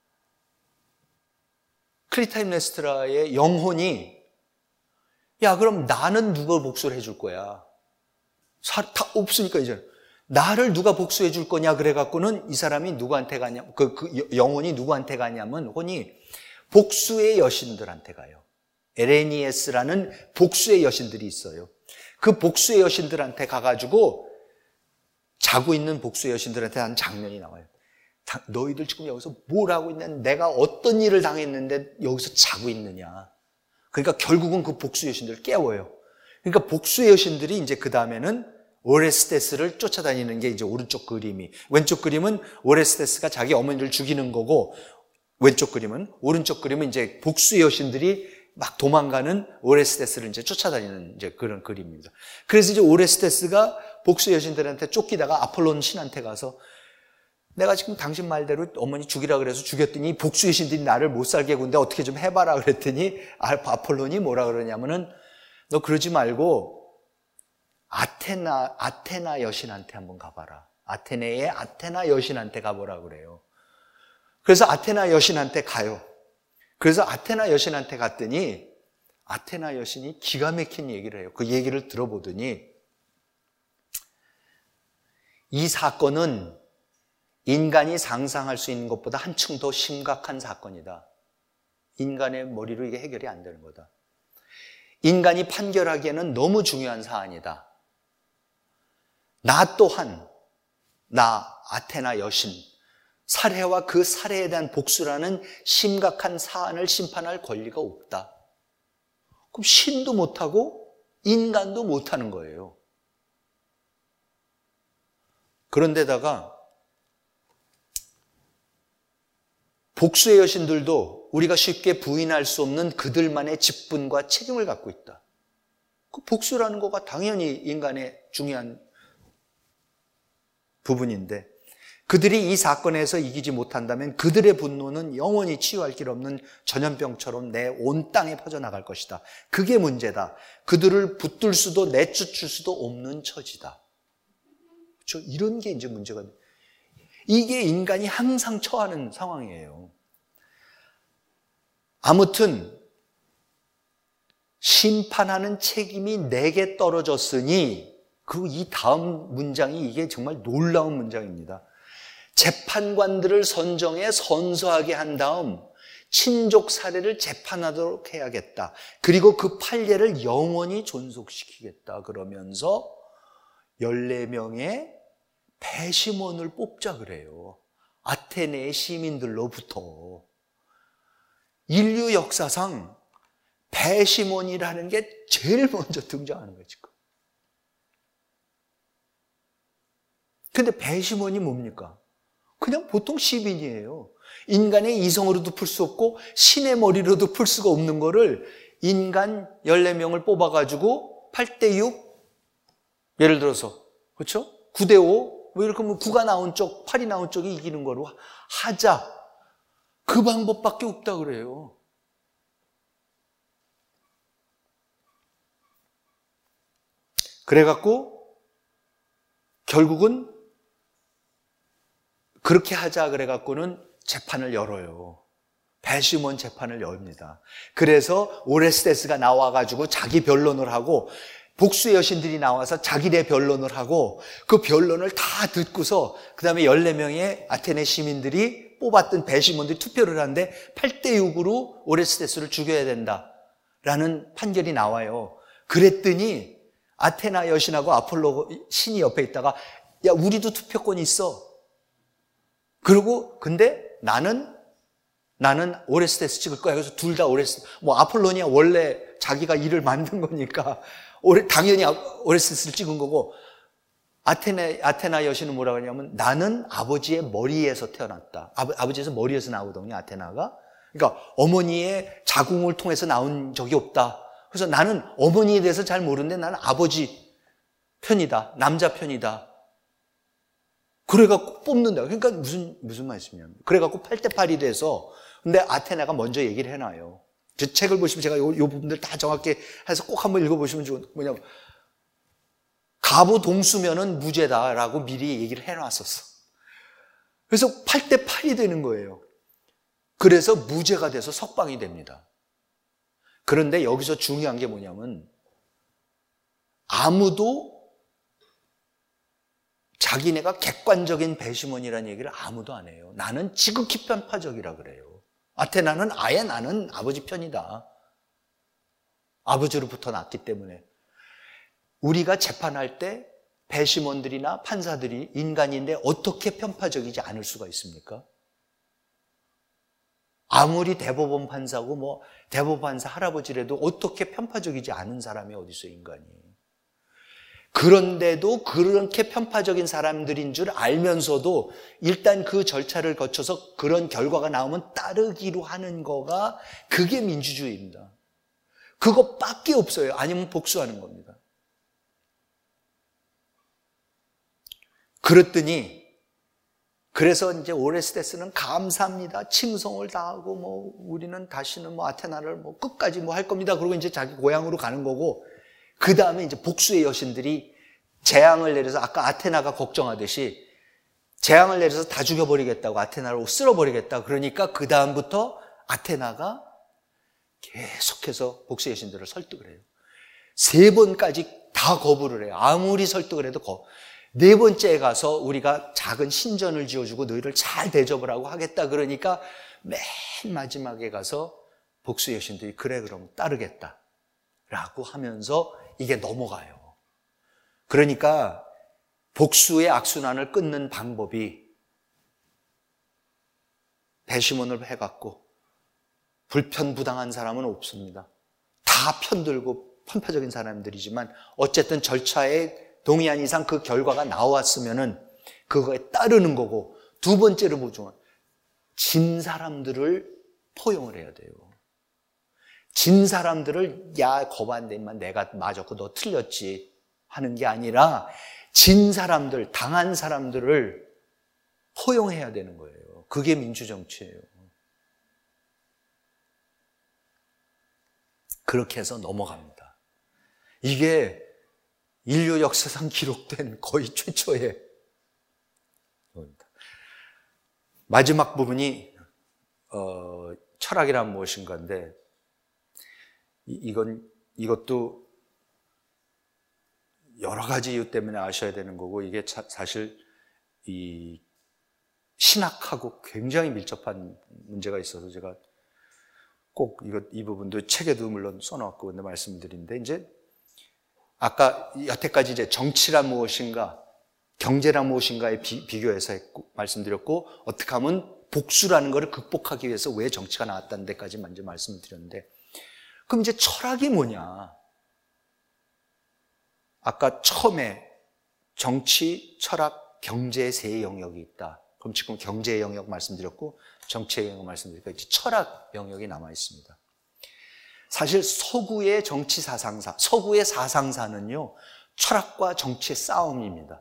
클리타임네스트라의 영혼이 야, 그럼 나는 누가 복수를 해줄 거야? 다 없으니까 이제 나를 누가 복수해 줄 거냐 그래갖고는 이 사람이 누구한테 가냐, 그 영혼이 누구한테 가냐면 혼이 복수의 여신들한테 가요. 에레니에스라는 복수의 여신들이 있어요. 그 복수의 여신들한테 가가지고 자고 있는 복수의 여신들한테 한 장면이 나와요. 너희들 지금 여기서 뭘 하고 있냐? 내가 어떤 일을 당했는데 여기서 자고 있느냐? 그러니까 결국은 그 복수의 여신들을 깨워요. 그러니까 복수의 여신들이 이제 그 다음에는 오레스테스를 쫓아다니는 게 이제 오른쪽 그림이, 왼쪽 그림은 오레스테스가 자기 어머니를 죽이는 거고, 왼쪽 그림은, 오른쪽 그림은 이제 복수의 여신들이 막 도망가는 오레스테스를 이제 쫓아다니는 이제 그런 그림입니다. 그래서 이제 오레스테스가 복수의 여신들한테 쫓기다가 아폴론 신한테 가서 내가 지금 당신 말대로 어머니 죽이라 그래서 죽였더니 복수의 신들이 나를 못 살게 군데 어떻게 좀 해봐라 그랬더니 아폴론이 뭐라 그러냐면은 너 그러지 말고 아테나 여신한테 한번 가봐라. 아테네의 아테나 여신한테 가보라 그래요. 그래서 아테나 여신한테 가요. 그래서 아테나 여신한테 갔더니 아테나 여신이 기가 막힌 얘기를 해요. 그 얘기를 들어보더니 이 사건은 인간이 상상할 수 있는 것보다 한층 더 심각한 사건이다. 인간의 머리로 이게 해결이 안 되는 거다. 인간이 판결하기에는 너무 중요한 사안이다. 나 또한, 아테나 여신, 살해와 그 살해에 대한 복수라는 심각한 사안을 심판할 권리가 없다. 그럼 신도 못하고 인간도 못하는 거예요. 그런데다가 복수의 여신들도 우리가 쉽게 부인할 수 없는 그들만의 직분과 책임을 갖고 있다. 그 복수라는 거가 당연히 인간의 중요한 부분인데 그들이 이 사건에서 이기지 못한다면 그들의 분노는 영원히 치유할 길 없는 전염병처럼 내 온 땅에 퍼져나갈 것이다. 그게 문제다. 그들을 붙들 수도 내쫓을 수도 없는 처지다. 그렇죠? 이런 게 이제 문제가 돼요. 이게 인간이 항상 처하는 상황이에요. 아무튼 심판하는 책임이 내게 떨어졌으니 그리고 이 다음 문장이 이게 정말 놀라운 문장입니다. 재판관들을 선정해 선서하게 한 다음 친족 살해를 재판하도록 해야겠다. 그리고 그 판례를 영원히 존속시키겠다. 그러면서 14명의 배심원을 뽑자 그래요. 아테네의 시민들로부터. 인류 역사상 배심원이라는 게 제일 먼저 등장하는 거지. 근데 배심원이 뭡니까? 그냥 보통 시민이에요. 인간의 이성으로도 풀 수 없고 신의 머리로도 풀 수가 없는 거를 인간 14명을 뽑아가지고 8대6 예를 들어서 그렇죠? 9대5 뭐 이렇게 하면 9가 나온 쪽 8이 나온 쪽이 이기는 거로 하자. 그 방법밖에 없다 그래요. 그래갖고 결국은 그렇게 하자 그래갖고는 재판을 열어요. 배심원 재판을 엽니다. 그래서 오레스테스가 나와가지고 자기 변론을 하고 복수의 여신들이 나와서 자기네 변론을 하고 그 변론을 다 듣고서 그 다음에 14명의 아테네 시민들이 뽑았던 배심원들이 투표를 하는데 8대6으로 오레스테스를 죽여야 된다라는 판결이 나와요. 그랬더니 아테나 여신하고 아폴로 신이 옆에 있다가 야 우리도 투표권이 있어. 그리고 근데 나는 오레스테스 찍을 거야. 그래서 둘 다 오레스테스. 뭐 아폴로니아 원래 자기가 일을 만든 거니까 당연히 오레스테스를 찍은 거고 아테나 여신은 뭐라고 하냐면 나는 아버지의 머리에서 태어났다. 아버지에서 머리에서 나오더니 아테나가. 그러니까 어머니의 자궁을 통해서 나온 적이 없다. 그래서 나는 어머니에 대해서 잘 모르는데 나는 아버지 편이다. 남자 편이다. 그래갖고 뽑는다. 그러니까 무슨 말씀이냐면 그래갖고 8대8이 돼서 근데 아테나가 먼저 얘기를 해놔요. 저 책을 보시면 제가 요 부분들 다 정확히 해서 꼭 한번 읽어보시면 뭐냐면 가부 동수면은 무죄다라고 미리 얘기를 해놨었어. 그래서 8대8이 되는 거예요. 그래서 무죄가 돼서 석방이 됩니다. 그런데 여기서 중요한 게 뭐냐면 아무도 자기네가 객관적인 배심원이라는 얘기를 아무도 안 해요. 나는 지극히 편파적이라 그래요. 아테나는 아예 나는 아버지 편이다. 아버지로부터 났기 때문에. 우리가 재판할 때 배심원들이나 판사들이 인간인데 어떻게 편파적이지 않을 수가 있습니까? 아무리 대법원 판사고 대법원 판사 할아버지라도 어떻게 편파적이지 않은 사람이 어디 있어요, 인간이. 그런데도 그렇게 편파적인 사람들인 줄 알면서도 일단 그 절차를 거쳐서 그런 결과가 나오면 따르기로 하는 거가 그게 민주주의입니다. 그것밖에 없어요. 아니면 복수하는 겁니다. 그래서 이제 오레스테스는 감사합니다. 칭송을 다 하고 우리는 다시는 아테나를 끝까지 할 겁니다. 그러고 이제 자기 고향으로 가는 거고 그 다음에 이제 복수의 여신들이 재앙을 내려서 아까 아테나가 걱정하듯이 재앙을 내려서 다 죽여버리겠다고 아테나를 쓸어버리겠다. 그러니까 그 다음부터 아테나가 계속해서 복수의 여신들을 설득을 해요. 3번까지 다 거부를 해요. 아무리 설득을 해도 4번째에 가서 우리가 작은 신전을 지어주고 너희를 잘 대접을 하고 하겠다. 그러니까 맨 마지막에 가서 복수의 여신들이 그래 그럼 따르겠다 라고 하면서 이게 넘어가요. 그러니까 복수의 악순환을 끊는 방법이 배심원을 해갖고 불편부당한 사람은 없습니다. 다 편들고 편파적인 사람들이지만 어쨌든 절차에 동의한 이상 그 결과가 나왔으면은 그거에 따르는 거고, 2번째로 보죠. 진 사람들을 포용을 해야 돼요. 진 사람들을 야 거반대만 내가 맞았고 너 틀렸지 하는 게 아니라 진 사람들, 당한 사람들을 포용해야 되는 거예요. 그게 민주정치예요. 그렇게 해서 넘어갑니다. 이게 인류 역사상 기록된 거의 최초의 겁니다. 마지막 부분이 철학이란 무엇인가인데 이것도 여러 가지 이유 때문에 아셔야 되는 거고 이게 사실 이 신학하고 굉장히 밀접한 문제가 있어서 제가 꼭 이 부분도 책에도 물론 써놓았고 근데 말씀드린데 이제 아까 여태까지 이제 정치란 무엇인가, 경제란 무엇인가에 비교해서 말씀드렸고 어떻게 하면 복수라는 것을 극복하기 위해서 왜 정치가 나왔다는 데까지 먼저 말씀을 드렸는데 그럼 이제 철학이 뭐냐? 아까 처음에 정치, 철학, 경제의 3영역이 있다. 그럼 지금 경제의 영역 말씀드렸고 정치의 영역 말씀드리니까 이제 철학 영역이 남아 있습니다. 사실 서구의 정치 사상사, 서구의 사상사는요, 철학과 정치의 싸움입니다.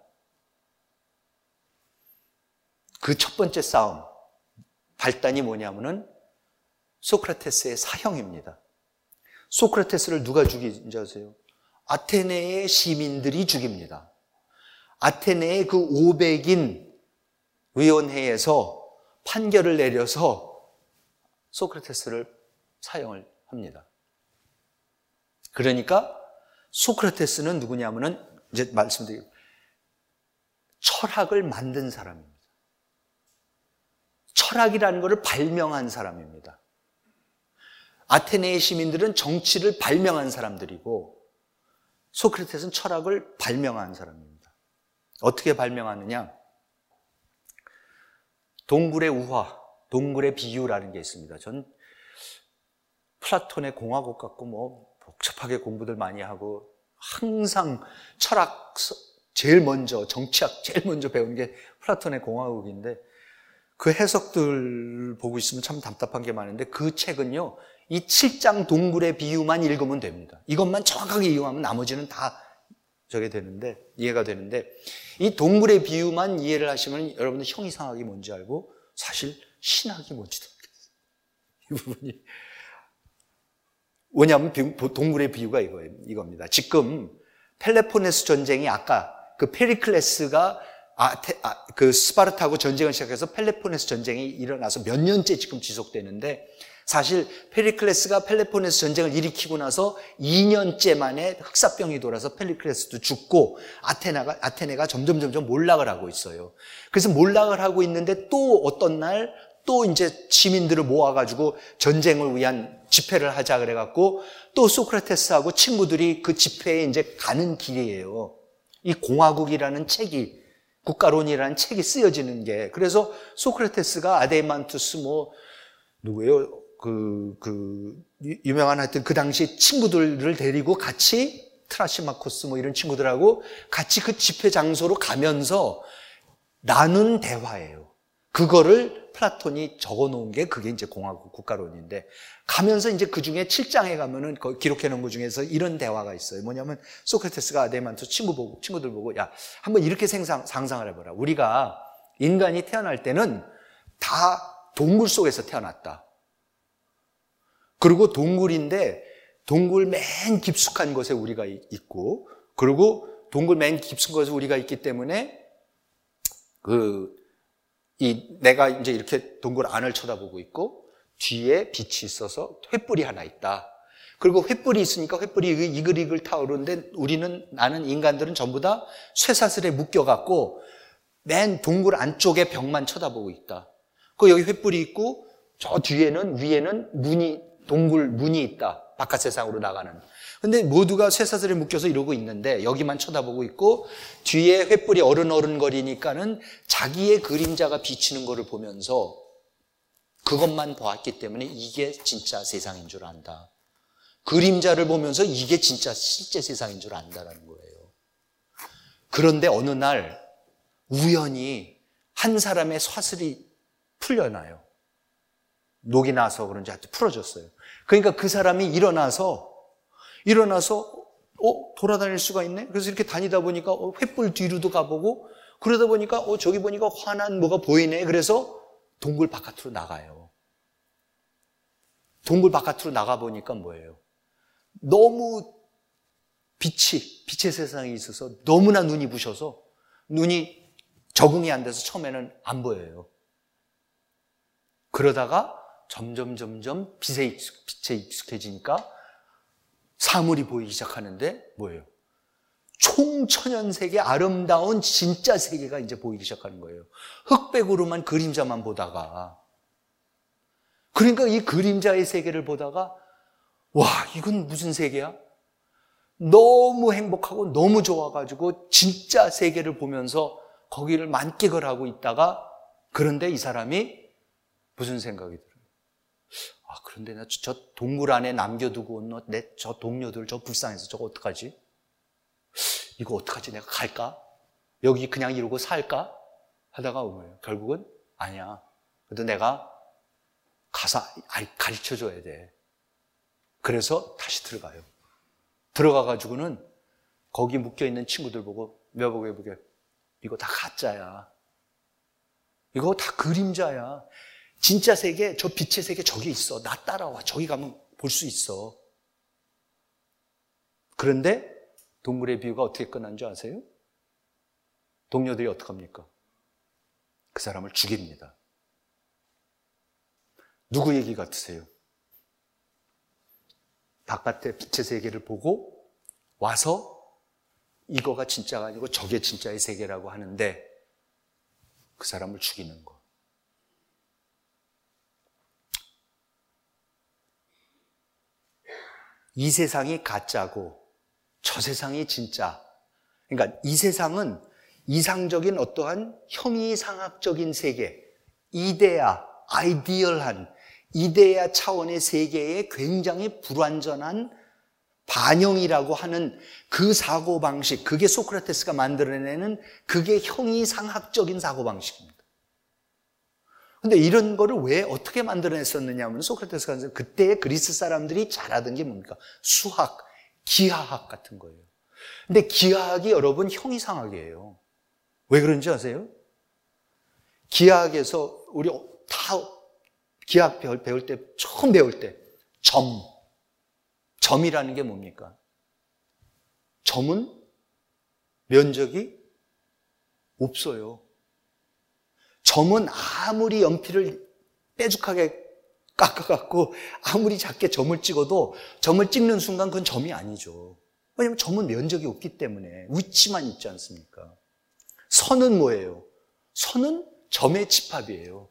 그 첫 번째 싸움, 발단이 뭐냐면은 소크라테스의 사형입니다. 소크라테스를 누가 죽인지 아세요? 아테네의 시민들이 죽입니다. 아테네의 그 500인 위원회에서 판결을 내려서 소크라테스를 사형을 합니다. 그러니까 소크라테스는 누구냐면은 이제 말씀드리고 철학을 만든 사람입니다. 철학이라는 것을 발명한 사람입니다. 아테네의 시민들은 정치를 발명한 사람들이고 소크라테스는 철학을 발명한 사람입니다. 어떻게 발명하느냐? 동굴의 우화, 동굴의 비유라는 게 있습니다. 전 플라톤의 공화국 갖고 복잡하게 공부들 많이 하고 항상 철학 제일 먼저 정치학 제일 먼저 배운 게 플라톤의 공화국인데 그 해석들 보고 있으면 참 답답한 게 많은데 그 책은요 이 7장 동굴의 비유만 읽으면 됩니다. 이것만 정확하게 이용하면 나머지는 다 저게 되는데 이해가 되는데 이 동굴의 비유만 이해를 하시면 여러분들 형이상학이 뭔지 알고 사실 신학이 뭔지도 알겠어요. 이 부분이 왜냐하면 동굴의 비유가 이겁니다. 지금 펠레포네스 전쟁이 아까 그 페리클레스가 그 스파르타하고 전쟁을 시작해서 펠레포네스 전쟁이 일어나서 몇 년째 지금 지속되는데 사실 페리클레스가 펠레포네스 전쟁을 일으키고 나서 2년째 만에 흑사병이 돌아서 페리클레스도 죽고 아테네가 점점 몰락을 하고 있어요. 그래서 몰락을 하고 있는데 또 어떤 날 또 이제 시민들을 모아가지고 전쟁을 위한 집회를 하자 그래갖고 또 소크라테스하고 친구들이 그 집회에 이제 가는 길이에요. 이 공화국이라는 책이 국가론이라는 책이 쓰여지는 게 그래서 소크라테스가 아데이만투스 누구예요? 유명한 하여튼 그 당시 친구들을 데리고 같이 트라시마코스 이런 친구들하고 같이 그 집회 장소로 가면서 나눈 대화예요. 그거를 플라톤이 적어 놓은 게 그게 이제 공화국 국가론인데 가면서 이제 그 중에 7장에 가면은 기록해 놓은 것 중에서 이런 대화가 있어요. 뭐냐면 소크라테스가 아데이만투스 친구들 보고 야, 한번 이렇게 상상을 해봐라. 우리가 인간이 태어날 때는 다 동굴 속에서 태어났다. 그리고 동굴인데 동굴 맨 깊숙한 곳에 우리가 있고 그리고 동굴 맨 깊숙한 곳에 우리가 있기 때문에 내가 이제 이렇게 동굴 안을 쳐다보고 있고 뒤에 빛이 있어서 횃불이 하나 있다. 그리고 횃불이 있으니까 횃불이 이글이글 타오르는데 나는 인간들은 전부 다 쇠사슬에 묶여갖고 맨 동굴 안쪽에 벽만 쳐다보고 있다. 여기 횃불이 있고 저 위에는 동굴 문이 있다. 바깥 세상으로 나가는. 근데 모두가 쇠사슬에 묶여서 이러고 있는데 여기만 쳐다보고 있고 뒤에 횃불이 어른거리니까는 자기의 그림자가 비치는 거를 보면서 그것만 보았기 때문에 이게 진짜 세상인 줄 안다. 그림자를 보면서 이게 진짜 실제 세상인 줄 안다라는 거예요. 그런데 어느 날 우연히 한 사람의 사슬이 풀려나요. 녹이 나서 그런지 하여튼 풀어졌어요. 그러니까 그 사람이 일어나서 돌아다닐 수가 있네? 그래서 이렇게 다니다 보니까 횃불 뒤로도 가보고 그러다 보니까 저기 보니까 환한 뭐가 보이네. 그래서 동굴 바깥으로 나가요. 동굴 바깥으로 나가보니까 뭐예요? 너무 빛의 세상에 있어서 너무나 눈이 부셔서 눈이 적응이 안 돼서 처음에는 안 보여요. 그러다가 점점 빛에 익숙해지니까 사물이 보이기 시작하는데 뭐예요? 총천연색의 아름다운 진짜 세계가 이제 보이기 시작하는 거예요. 흑백으로만 그림자만 보다가 그러니까 이 그림자의 세계를 보다가 와 이건 무슨 세계야? 너무 행복하고 너무 좋아가지고 진짜 세계를 보면서 거기를 만끽을 하고 있다가 그런데 이 사람이 무슨 생각이 들어요? 그런데 나 저 동굴 안에 남겨두고 온 저 동료들 저 불쌍해서 저거 어떡하지? 이거 어떡하지? 내가 갈까? 여기 그냥 이러고 살까? 하다가 뭐예요? 결국은 아니야. 그래도 내가 가서 가르쳐줘야 돼. 그래서 다시 들어가요. 들어가가지고는 거기 묶여있는 친구들 보고 여보게 이거 다 가짜야. 이거 다 그림자야. 진짜 세계, 저 빛의 세계 저기 있어. 나 따라와. 저기 가면 볼 수 있어. 그런데 동굴의 비유가 어떻게 끝난 줄 아세요? 동료들이 어떡합니까? 그 사람을 죽입니다. 누구 얘기 같으세요? 바깥의 빛의 세계를 보고 와서 이거가 진짜가 아니고 저게 진짜의 세계라고 하는데 그 사람을 죽이는 거. 이 세상이 가짜고 저 세상이 진짜. 그러니까 이 세상은 이상적인 어떠한 형이상학적인 세계, 아이디얼한 이데아 차원의 세계에 굉장히 불완전한 반영이라고 하는 그 사고방식, 그게 소크라테스가 만들어내는 그게 형이상학적인 사고방식입니다. 근데 이런 거를 왜 어떻게 만들어냈었느냐 하면 소크라테스가 그때 그리스 사람들이 잘하던 게 뭡니까? 수학, 기하학 같은 거예요. 근데 기하학이 여러분 형이상학이에요. 왜 그런지 아세요? 기하학에서 우리 다 기하학 배울 때, 처음 배울 때 점이라는 게 뭡니까? 점은 면적이 없어요. 점은 아무리 연필을 빼죽하게 깎아갖고 아무리 작게 점을 찍어도 점을 찍는 순간 그건 점이 아니죠. 왜냐하면 점은 면적이 없기 때문에 위치만 있지 않습니까? 선은 뭐예요? 선은 점의 집합이에요.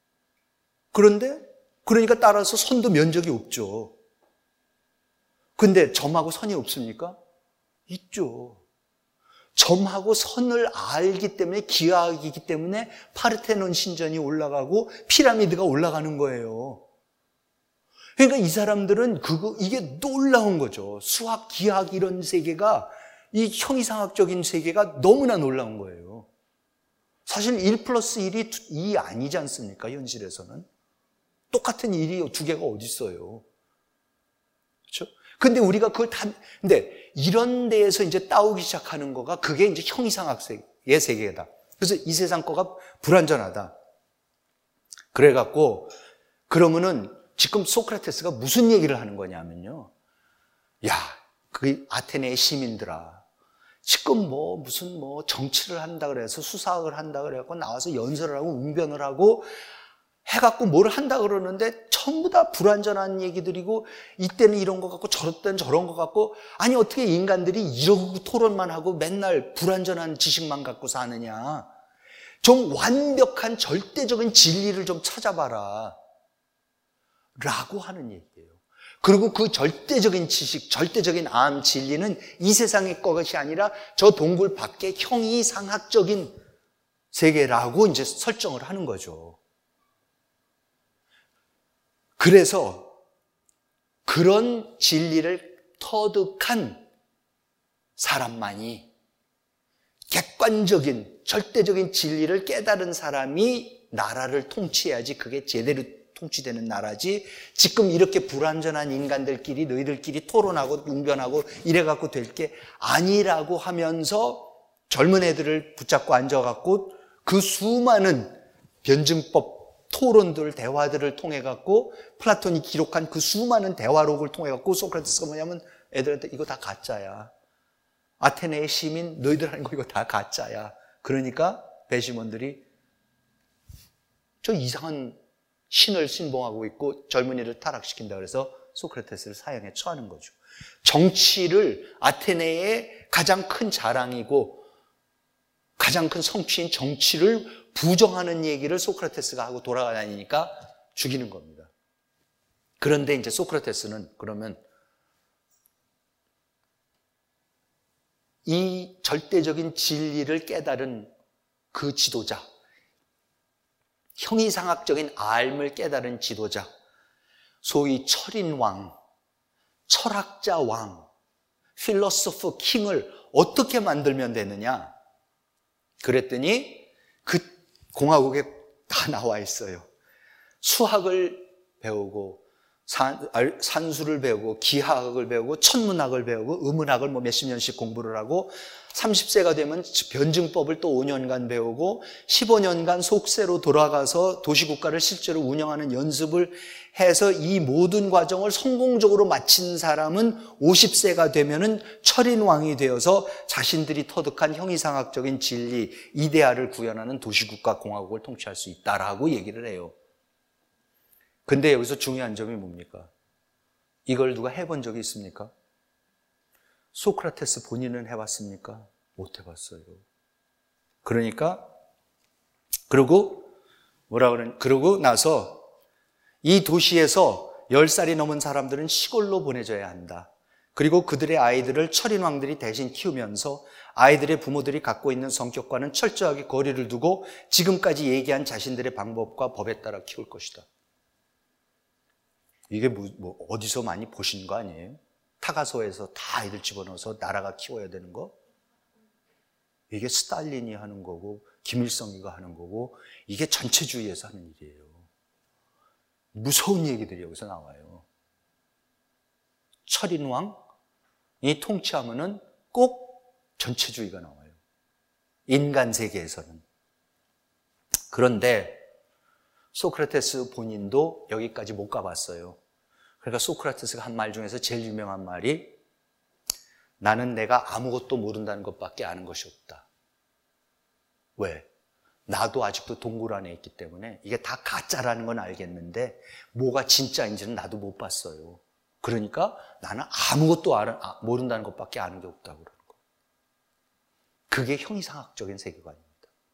그러니까 따라서 선도 면적이 없죠. 근데 점하고 선이 없습니까? 있죠. 점하고 선을 알기 때문에 기하학이기 때문에 파르테논 신전이 올라가고 피라미드가 올라가는 거예요. 그러니까 이 사람들은 이게 놀라운 거죠. 수학, 기하학 이런 세계가, 이 형이상학적인 세계가 너무나 놀라운 거예요. 사실 1 플러스 1이 2이 아니지 않습니까? 현실에서는. 똑같은 일이 두 개가 어디 있어요. 그렇죠? 근데 우리가 근데 이런 데에서 이제 따오기 시작하는 거가 그게 이제 형이상학의 세계다. 그래서 이 세상 거가 불완전하다. 그래갖고, 그러면은 지금 소크라테스가 무슨 얘기를 하는 거냐면요. 야, 그 아테네의 시민들아. 지금 무슨 정치를 한다 그래서 수사학을 한다 그래갖고 나와서 연설을 하고 웅변을 하고 해갖고 뭘 한다 그러는데 전부 다 불완전한 얘기들이고 이때는 이런 거 같고 저럴 때는 저런 거 같고 아니 어떻게 인간들이 이러고 토론만 하고 맨날 불완전한 지식만 갖고 사느냐. 좀 완벽한 절대적인 진리를 좀 찾아봐라. 라고 하는 얘기예요. 그리고 그 절대적인 지식, 절대적인 암 진리는 이 세상의 것이 아니라 저 동굴 밖의 형이상학적인 세계라고 이제 설정을 하는 거죠. 그래서 그런 진리를 터득한 사람만이 객관적인 절대적인 진리를 깨달은 사람이 나라를 통치해야지 그게 제대로 통치되는 나라지 지금 이렇게 불완전한 인간들끼리 너희들끼리 토론하고 웅변하고 이래갖고 될 게 아니라고 하면서 젊은 애들을 붙잡고 앉아갖고 그 수많은 변증법 토론들, 대화들을 통해갖고 플라톤이 기록한 그 수많은 대화록을 통해갖고 소크라테스가 뭐냐면 애들한테 이거 다 가짜야. 아테네의 시민 너희들 하는 거 이거 다 가짜야. 그러니까 배심원들이 저 이상한 신을 신봉하고 있고 젊은이를 타락시킨다 그래서 소크라테스를 사형에 처하는 거죠. 정치를 아테네의 가장 큰 자랑이고 가장 큰 성취인 정치를 부정하는 얘기를 소크라테스가 하고 돌아다니니까 죽이는 겁니다. 그런데 이제 소크라테스는 그러면 이 절대적인 진리를 깨달은 그 지도자, 형이상학적인 알을 깨달은 지도자, 소위 철인왕, 철학자 왕, 필로소퍼 킹을 어떻게 만들면 되느냐? 그랬더니 그 공화국에 다 나와 있어요. 수학을 배우고 산수를 배우고 기하학을 배우고 천문학을 배우고 의문학을 몇십 년씩 공부를 하고 30세가 되면 변증법을 또 5년간 배우고 15년간 속세로 돌아가서 도시국가를 실제로 운영하는 연습을 해서 이 모든 과정을 성공적으로 마친 사람은 50세가 되면은 철인왕이 되어서 자신들이 터득한 형이상학적인 진리, 이데아를 구현하는 도시국가 공화국을 통치할 수 있다라고 얘기를 해요. 근데 여기서 중요한 점이 뭡니까? 이걸 누가 해본 적이 있습니까? 소크라테스 본인은 해봤습니까? 못 해봤어요. 그러니까 그러고 나서 이 도시에서 10살이 넘은 사람들은 시골로 보내져야 한다. 그리고 그들의 아이들을 철인왕들이 대신 키우면서 아이들의 부모들이 갖고 있는 성격과는 철저하게 거리를 두고 지금까지 얘기한 자신들의 방법과 법에 따라 키울 것이다. 이게 어디서 많이 보신 거 아니에요? 타가소에서 다 아이들 집어넣어서 나라가 키워야 되는 거? 이게 스탈린이 하는 거고 김일성이가 하는 거고 이게 전체주의에서 하는 일이에요. 무서운 얘기들이 여기서 나와요. 철인왕이 통치하면은 꼭 전체주의가 나와요. 인간 세계에서는. 그런데 소크라테스 본인도 여기까지 못 가봤어요. 그러니까 소크라테스가 한 말 중에서 제일 유명한 말이 나는 내가 아무것도 모른다는 것밖에 아는 것이 없다. 왜? 나도 아직도 동굴 안에 있기 때문에 이게 다 가짜라는 건 알겠는데 뭐가 진짜인지는 나도 못 봤어요. 그러니까 나는 아무것도 모른다는 것밖에 아는 게 없다고 그러는 거예요. 그게 형이상학적인 세계관입니다.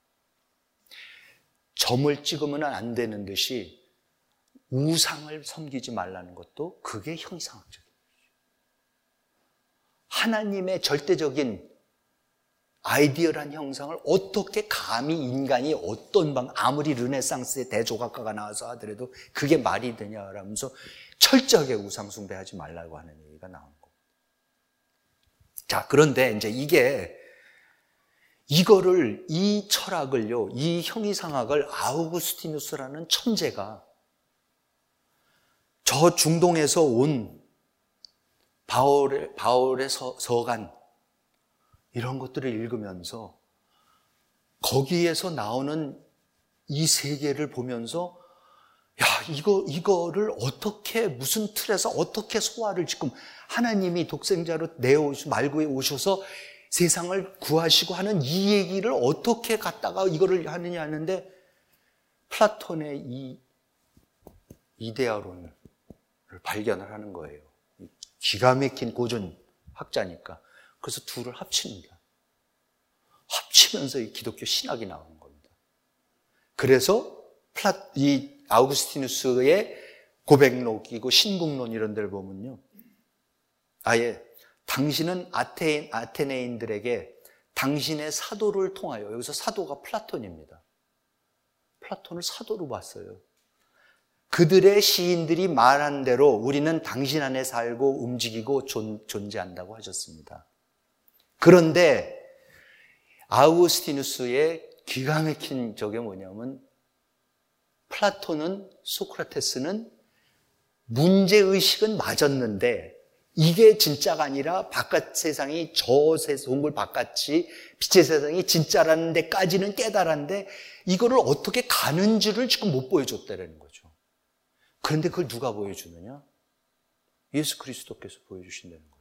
점을 찍으면 안 되는 듯이 우상을 섬기지 말라는 것도 그게 형이상학적인 거죠. 하나님의 절대적인 아이디어란 형상을 어떻게 감히 인간이 어떤 아무리 르네상스의 대조각가가 나와서 하더라도 그게 말이 되냐라면서 철저하게 우상 숭배하지 말라고 하는 얘기가 나오는 겁니다. 자, 그런데 이제 이 철학을요, 이 형이상학을 아우구스티누스라는 천재가 저 중동에서 온 바울의 서간 이런 것들을 읽으면서 거기에서 나오는 이 세계를 보면서 야, 이거를 어떻게 무슨 틀에서 어떻게 소화를 지금 하나님이 독생자로 말구에 오셔서 세상을 구하시고 하는 이 얘기를 어떻게 갖다가 이거를 하느냐 하는데 플라톤의 이 이데아론을 발견을 하는 거예요. 기가 막힌 고전 학자니까. 그래서 둘을 합칩니다. 합치면서 이 기독교 신학이 나오는 겁니다. 그래서 이 아우구스티누스의 고백록이고 신국론 이런 데를 보면요. 아예 당신은 아테네인들에게 당신의 사도를 통하여, 여기서 사도가 플라톤입니다. 플라톤을 사도로 봤어요. 그들의 시인들이 말한 대로 우리는 당신 안에 살고 움직이고 존재한다고 하셨습니다. 그런데 아우구스티누스의 기가 막힌 저게 뭐냐면 플라톤은 소크라테스는 문제의식은 맞았는데 이게 진짜가 아니라 바깥 세상이 동굴 바깥이 빛의 세상이 진짜라는 데까지는 깨달았는데 이거를 어떻게 가는지를 지금 못 보여줬다는 거죠. 그런데 그걸 누가 보여주느냐? 예수 그리스도께서 보여주신다는 거죠.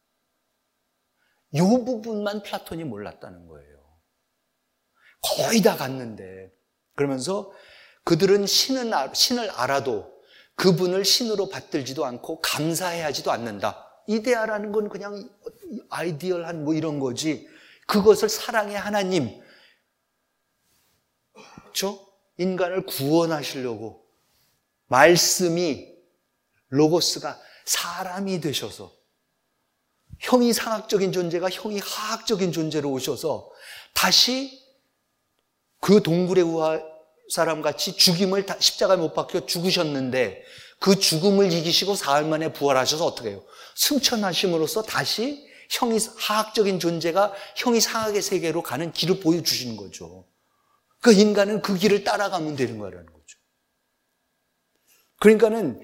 이 부분만 플라톤이 몰랐다는 거예요. 거의 다 갔는데 그러면서 그들은 신을 알아도 그분을 신으로 받들지도 않고 감사해하지도 않는다. 이데아라는 건 그냥 아이디얼한 뭐 이런 거지. 그것을 사랑의 하나님, 그렇죠? 인간을 구원하시려고 말씀이 로고스가 사람이 되셔서 형이상학적인 존재가 형이하학적인 존재로 오셔서 다시 그 동굴의 사람같이 죽임을 십자가에 못 박혀 죽으셨는데 그 죽음을 이기시고 사흘 만에 부활하셔서 어떻게 해요? 승천하심으로써 다시 형이하학적인 존재가 형이상학의 세계로 가는 길을 보여주시는 거죠. 그 인간은 그 길을 따라가면 되는 거라는 거죠. 그러니까는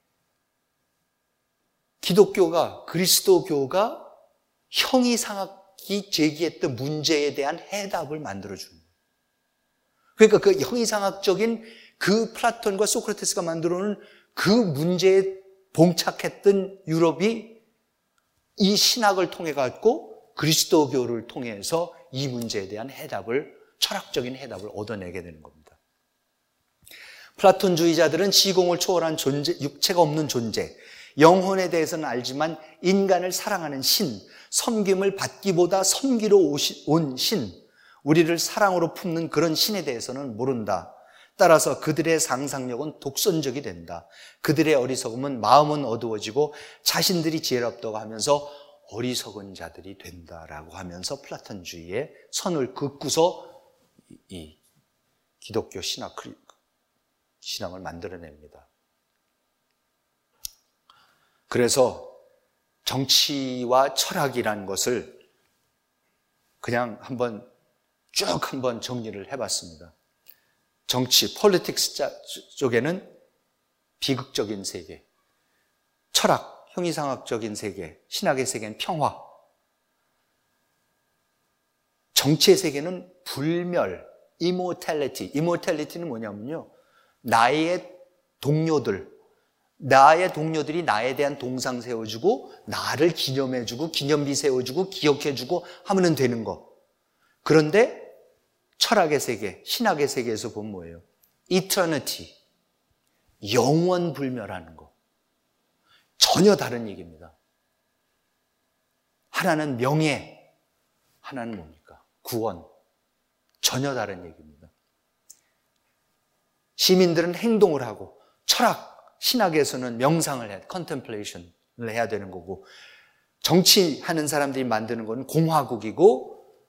기독교가, 그리스도교가 형이상학이 제기했던 문제에 대한 해답을 만들어주는 거예요. 그러니까 그 형이상학적인 그 플라톤과 소크라테스가 만들어놓은 그 문제에 봉착했던 유럽이 이 신학을 통해 갖고 그리스도교를 통해서 이 문제에 대한 철학적인 해답을 얻어내게 되는 겁니다. 플라톤주의자들은 시공을 초월한 존재, 육체가 없는 존재, 영혼에 대해서는 알지만 인간을 사랑하는 신, 섬김을 받기보다 섬기러 온 신, 우리를 사랑으로 품는 그런 신에 대해서는 모른다. 따라서 그들의 상상력은 독선적이 된다. 그들의 어리석음은 마음은 어두워지고 자신들이 지혜롭다고 하면서 어리석은 자들이 된다라고 하면서 플라톤주의의 선을 긋고서 이 기독교 신앙을 만들어냅니다. 그래서 정치와 철학이라는 것을 그냥 쭉 한번 정리를 해봤습니다. 정치, 폴리틱스 쪽에는 비극적인 세계, 철학, 형이상학적인 세계, 신학의 세계는 평화, 정치의 세계는 불멸, immortality. immortality는 뭐냐면요, 나의 동료들이 나에 대한 동상 세워주고 나를 기념해주고 기념비 세워주고 기억해주고 하면 되는 거. 그런데 철학의 세계, 신학의 세계에서 보면 뭐예요? eternity, 영원 불멸하는 거. 전혀 다른 얘기입니다. 하나는 명예, 하나는 뭡니까? 구원. 전혀 다른 얘기입니다. 시민들은 행동을 하고 철학, 신학에서는 명상을 해야 돼. contemplation을 해야 되는 거고, 정치하는 사람들이 만드는 건 공화국이고,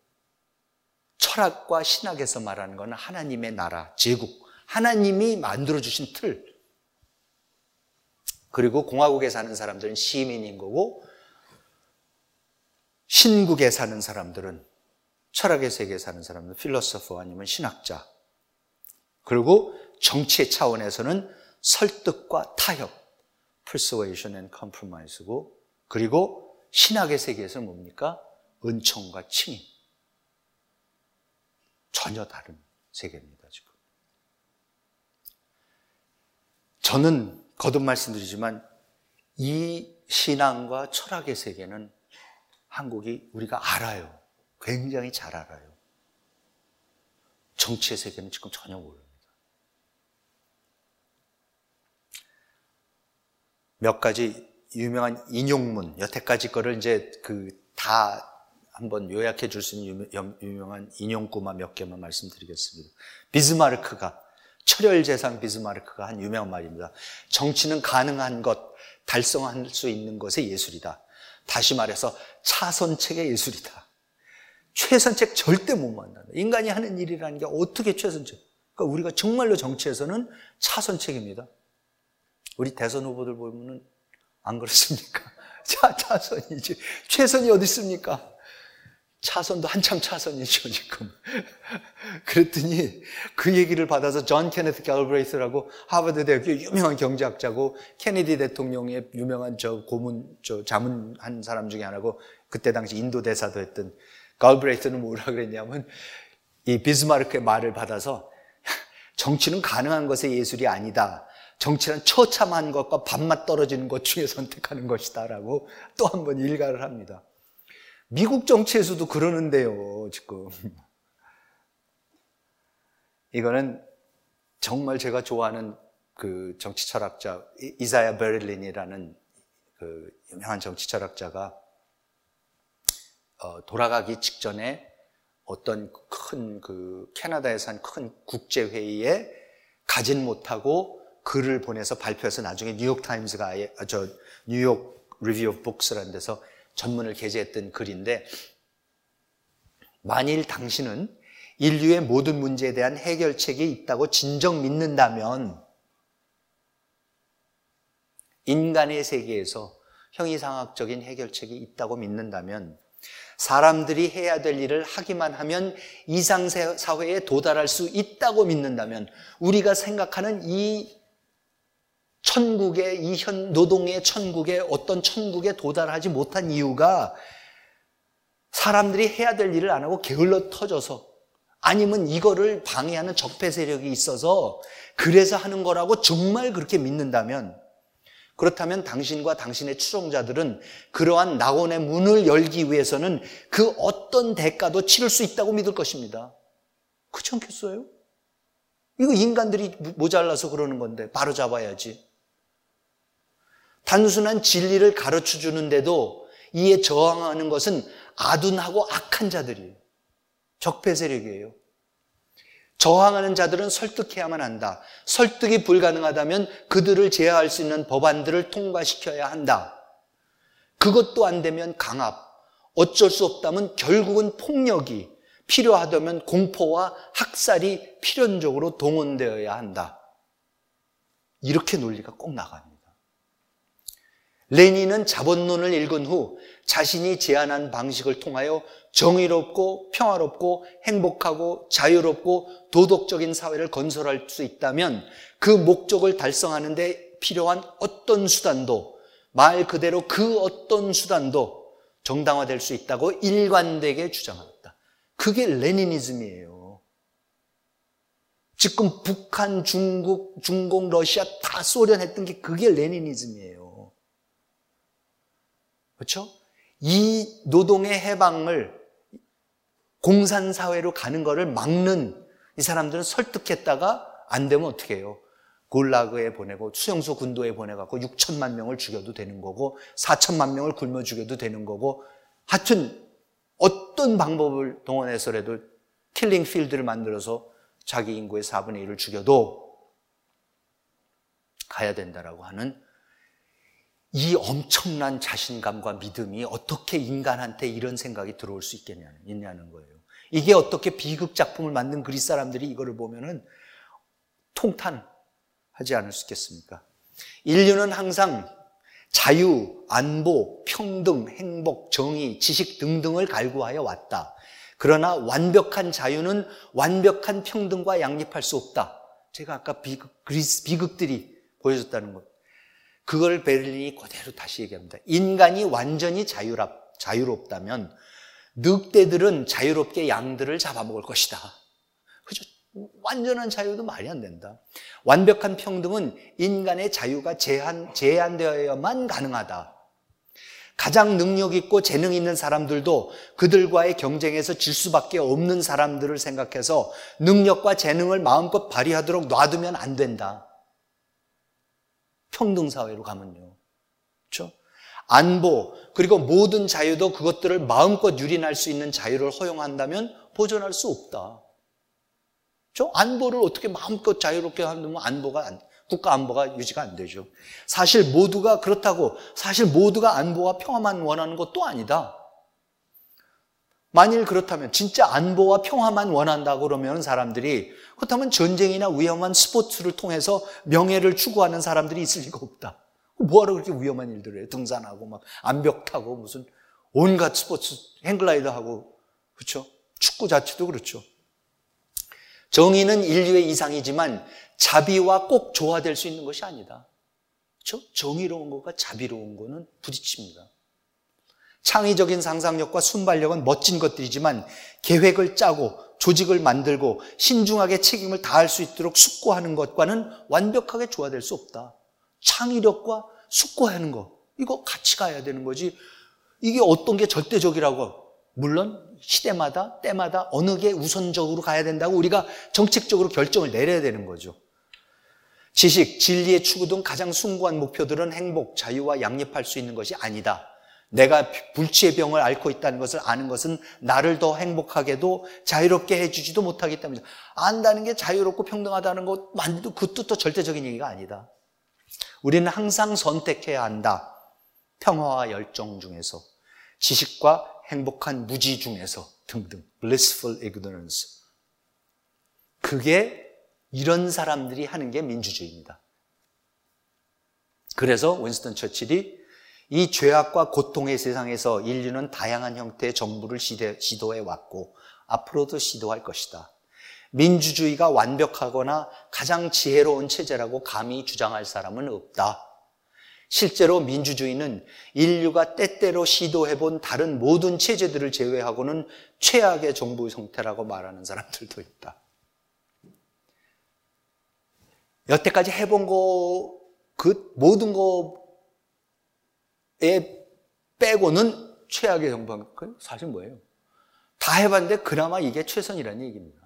철학과 신학에서 말하는 건 하나님의 나라, 제국, 하나님이 만들어주신 틀. 그리고 공화국에 사는 사람들은 시민인 거고, 신국에 사는 사람들은, 철학의 세계에 사는 사람들은 필로소퍼 아니면 신학자. 그리고 정치의 차원에서는 설득과 타협, persuasion and compromise고, 그리고 신학의 세계에서는 뭡니까? 은총과 칭의. 전혀 다른 세계입니다, 지금. 저는 거듭 말씀드리지만 이 신앙과 철학의 세계는 한국이 우리가 알아요. 굉장히 잘 알아요. 정치의 세계는 지금 전혀 모릅니다. 몇 가지 유명한 인용문, 여태까지 거를 이제 다 한번 요약해 줄 수 있는 유명한 인용구마 몇 개만 말씀드리겠습니다. 비스마르크가, 철혈재상 비스마르크가 한 유명한 말입니다. 정치는 가능한 것, 달성할 수 있는 것의 예술이다. 다시 말해서 차선책의 예술이다. 최선책 절대 못 만난다. 인간이 하는 일이라는 게 어떻게 최선책? 그러니까 우리가 정말로 정치에서는 차선책입니다. 우리 대선 후보들 보면은 안 그렇습니까? 차선이지. 최선이 어디 있습니까? 차선도 한참 차선이죠, 지금. 그랬더니 그 얘기를 받아서 존 케네스 갈브레이스라고 하버드 대학의 유명한 경제학자고 케네디 대통령의 유명한 자문한 사람 중에 하나고, 그때 당시 인도 대사도 했던 갈브레이스는 뭐라 그랬냐면, 이 비스마르크의 말을 받아서 정치는 가능한 것의 예술이 아니다. 정치는 처참한 것과 밥맛 떨어지는 것 중에 선택하는 것이다 라고 또 한 번 일가를 합니다. 미국 정치에서도 그러는데요, 지금. 이거는 정말 제가 좋아하는 그 정치 철학자, 이사야 베를린이라는 그 유명한 정치 철학자가 돌아가기 직전에 어떤 큰 캐나다에서 한 큰 국제회의에 가진 못하고 글을 보내서 발표해서 나중에 뉴욕타임즈가 뉴욕 리뷰 오브 북스라는 데서 전문을 게재했던 글인데, 만일 당신은 인류의 모든 문제에 대한 해결책이 있다고 진정 믿는다면, 인간의 세계에서 형이상학적인 해결책이 있다고 믿는다면, 사람들이 해야 될 일을 하기만 하면 이상사회에 도달할 수 있다고 믿는다면, 우리가 생각하는 이 천국의, 이 노동의 천국의 어떤 천국에 도달하지 못한 이유가 사람들이 해야 될 일을 안 하고 게을러 터져서, 아니면 이거를 방해하는 적폐 세력이 있어서 그래서 하는 거라고 정말 그렇게 믿는다면, 그렇다면 당신과 당신의 추종자들은 그러한 낙원의 문을 열기 위해서는 그 어떤 대가도 치를 수 있다고 믿을 것입니다. 그렇지 않겠어요? 이거 인간들이 모자라서 그러는 건데 바로 잡아야지. 단순한 진리를 가르쳐 주는데도 이에 저항하는 것은 아둔하고 악한 자들이에요. 적폐 세력이에요. 저항하는 자들은 설득해야만 한다. 설득이 불가능하다면 그들을 제어할 수 있는 법안들을 통과시켜야 한다. 그것도 안 되면 강압, 어쩔 수 없다면 결국은 폭력이, 필요하다면 공포와 학살이 필연적으로 동원되어야 한다. 이렇게 논리가 꼭 나갑니다. 레닌은 자본론을 읽은 후 자신이 제안한 방식을 통하여 정의롭고 평화롭고 행복하고 자유롭고 도덕적인 사회를 건설할 수 있다면 그 목적을 달성하는 데 필요한 어떤 수단도, 말 그대로 그 어떤 수단도 정당화될 수 있다고 일관되게 주장했다. 그게 레니니즘이에요. 지금 북한, 중국, 중공, 러시아 다 소련 했던 게 그게 레니니즘이에요. 그렇죠? 이 노동의 해방을 공산사회로 가는 거를 막는 이 사람들은 설득했다가 안 되면 어떻게 해요? 골라그에 보내고 수용소 군도에 보내갖고 6천만 명을 죽여도 되는 거고 4천만 명을 굶어 죽여도 되는 거고 하여튼 어떤 방법을 동원해서라도 킬링 필드를 만들어서 자기 인구의 4분의 1을 죽여도 가야 된다라고 하는 이 엄청난 자신감과 믿음이 어떻게 인간한테 이런 생각이 들어올 수 있냐는 거예요. 이게 어떻게 비극 작품을 만든 그리스 사람들이 이거를 보면은 통탄하지 않을 수 있겠습니까? 인류는 항상 자유, 안보, 평등, 행복, 정의, 지식 등등을 갈구하여 왔다. 그러나 완벽한 자유는 완벽한 평등과 양립할 수 없다. 제가 아까 그리스 비극들이 보여줬다는 것. 그걸 베를린이 그대로 다시 얘기합니다. 인간이 완전히 자유롭다면 늑대들은 자유롭게 양들을 잡아먹을 것이다. 그죠? 완전한 자유도 말이 안 된다. 완벽한 평등은 인간의 자유가 제한되어야만 가능하다. 가장 능력 있고 재능 있는 사람들도 그들과의 경쟁에서 질 수밖에 없는 사람들을 생각해서 능력과 재능을 마음껏 발휘하도록 놔두면 안 된다. 평등사회로 가면요. 그렇죠? 안보, 그리고 모든 자유도 그것들을 마음껏 유린할 수 있는 자유를 허용한다면 보존할 수 없다. 그렇죠? 안보를 어떻게 마음껏 자유롭게 하면 국가 안보가 유지가 안 되죠. 사실 모두가 그렇다고 사실 모두가 안보와 평화만 원하는 것도 아니다. 만일 그렇다면 진짜 안보와 평화만 원한다고 그러면 사람들이 그렇다면 전쟁이나 위험한 스포츠를 통해서 명예를 추구하는 사람들이 있을 리가 없다. 뭐하러 그렇게 위험한 일들을 해요? 등산하고 막 암벽 타고 무슨 온갖 스포츠 행글라이더 하고 그렇죠? 축구 자체도 그렇죠. 정의는 인류의 이상이지만 자비와 꼭 조화될 수 있는 것이 아니다. 그렇죠? 정의로운 것과 자비로운 것은 부딪힙니다. 창의적인 상상력과 순발력은 멋진 것들이지만 계획을 짜고 조직을 만들고 신중하게 책임을 다할 수 있도록 숙고하는 것과는 완벽하게 조화될 수 없다. 창의력과 숙고하는 거, 이거 같이 가야 되는 거지. 이게 어떤 게 절대적이라고. 물론 시대마다 때마다 어느 게 우선적으로 가야 된다고 우리가 정책적으로 결정을 내려야 되는 거죠. 지식, 진리의 추구 등 가장 숭고한 목표들은 행복, 자유와 양립할 수 있는 것이 아니다. 내가 불치의 병을 앓고 있다는 것을 아는 것은 나를 더 행복하게도 자유롭게 해주지도 못하기 때문이다. 안다는 게 자유롭고 평등하다는 것만도 그 뜻도 절대적인 얘기가 아니다. 우리는 항상 선택해야 한다. 평화와 열정 중에서, 지식과 행복한 무지 중에서 등등. blissful ignorance. 그게 이런 사람들이 하는 게 민주주의입니다. 그래서 윈스턴 처칠이 이 죄악과 고통의 세상에서 인류는 다양한 형태의 정부를 시도해 왔고 앞으로도 시도할 것이다. 민주주의가 완벽하거나 가장 지혜로운 체제라고 감히 주장할 사람은 없다. 실제로 민주주의는 인류가 때때로 시도해본 다른 모든 체제들을 제외하고는 최악의 정부 형태라고 말하는 사람들도 있다. 여태까지 해본 거, 그 모든 거에 빼고는 최악의 정부, 사실 뭐예요? 다 해봤는데 그나마 이게 최선이라는 얘기입니다.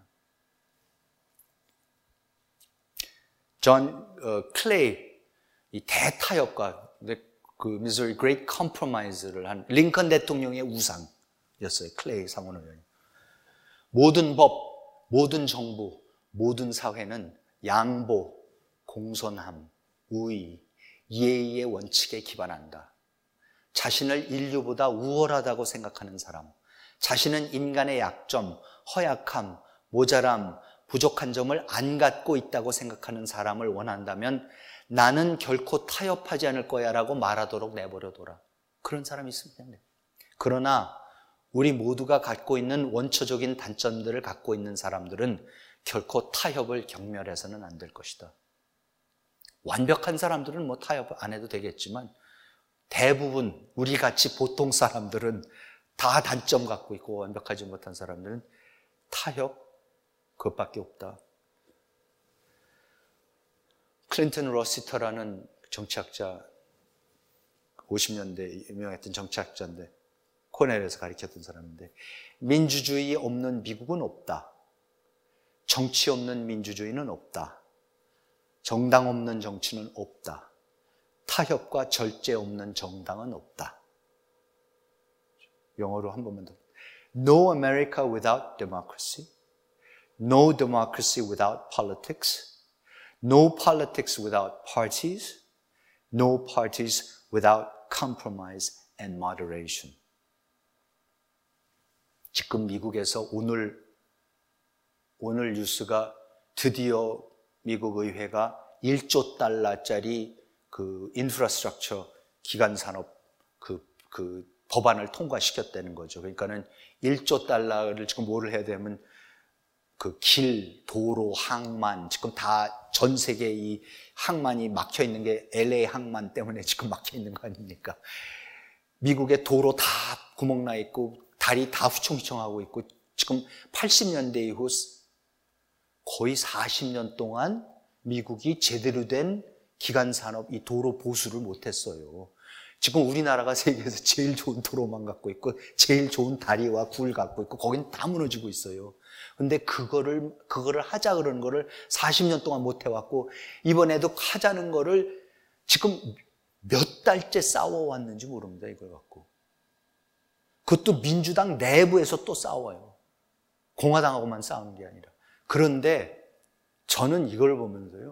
존 클레이, 이 대타협가, 그 미즈리 그레이트 컴프로마이즈를 한 링컨 대통령의 우상이었어요. 클레이 상원의원이. 모든 법, 모든 정부, 모든 사회는 양보, 공손함, 우의, 예의의 원칙에 기반한다. 자신을 인류보다 우월하다고 생각하는 사람, 자신은 인간의 약점, 허약함, 모자람, 부족한 점을 안 갖고 있다고 생각하는 사람을 원한다면 나는 결코 타협하지 않을 거야 라고 말하도록 내버려둬라. 그런 사람이 있으면 그냥 돼. 그러나 우리 모두가 갖고 있는 원초적인 단점들을 갖고 있는 사람들은 결코 타협을 경멸해서는 안 될 것이다. 완벽한 사람들은 뭐 타협 안 해도 되겠지만 대부분 우리같이 보통 사람들은 다 단점 갖고 있고 완벽하지 못한 사람들은 타협 그것밖에 없다. 클린턴 러시터라는 정치학자, 50년대 유명했던 정치학자인데 코넬에서 가르쳤던 사람인데, 민주주의 없는 미국은 없다. 정치 없는 민주주의는 없다. 정당 없는 정치는 없다. 타협과 절제 없는 정당은 없다. 영어로 한 번만 더. No America without democracy. No democracy without politics. No politics without parties. No parties without compromise and moderation. 지금 미국에서 오늘 뉴스가 드디어 미국 의회가 1조 달러짜리 그 인프라스트럭처 기간 산업 그 법안을 통과시켰다는 거죠. 그러니까는 1조 달러를 지금 뭐를 해야 되면 그 길, 도로, 항만, 지금 다 전 세계 이 항만이 막혀 있는 게 LA 항만 때문에 지금 막혀 있는 거 아닙니까? 미국의 도로 다 구멍 나 있고 다리 다 휘청휘청하고 있고 지금 80년대 이후 거의 40년 동안 미국이 제대로 된 기간 산업, 이 도로 보수를 못했어요. 지금 우리나라가 세계에서 제일 좋은 도로만 갖고 있고 제일 좋은 다리와 굴 갖고 있고 거긴 다 무너지고 있어요. 근데 그거를 하자 그러는 거를 40년 동안 못 해왔고 이번에도 하자는 거를 지금 몇 달째 싸워왔는지 모릅니다. 이걸 갖고. 그것도 민주당 내부에서 또 싸워요. 공화당하고만 싸우는 게 아니라. 그런데 저는 이걸 보면서요.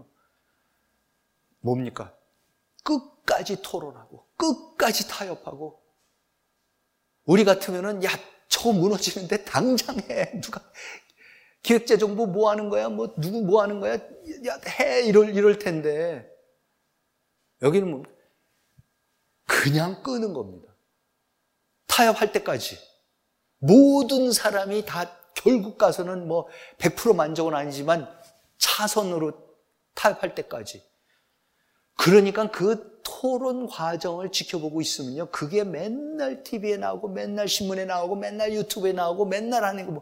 뭡니까? 끝까지 토론하고 끝까지 타협하고 우리 같으면은 야, 저거 무너지는데 당장 해. 누가 기획재정부 뭐 하는 거야? 뭐 누구 뭐 하는 거야? 야, 해. 이럴 텐데 여기는 뭐 그냥 끄는 겁니다. 타협할 때까지 모든 사람이 다 결국 가서는 뭐 100% 만족은 아니지만 차선으로 타협할 때까지. 그러니까 그 토론 과정을 지켜보고 있으면요, 그게 맨날 TV에 나오고 맨날 신문에 나오고 맨날 유튜브에 나오고 맨날 하는 거 뭐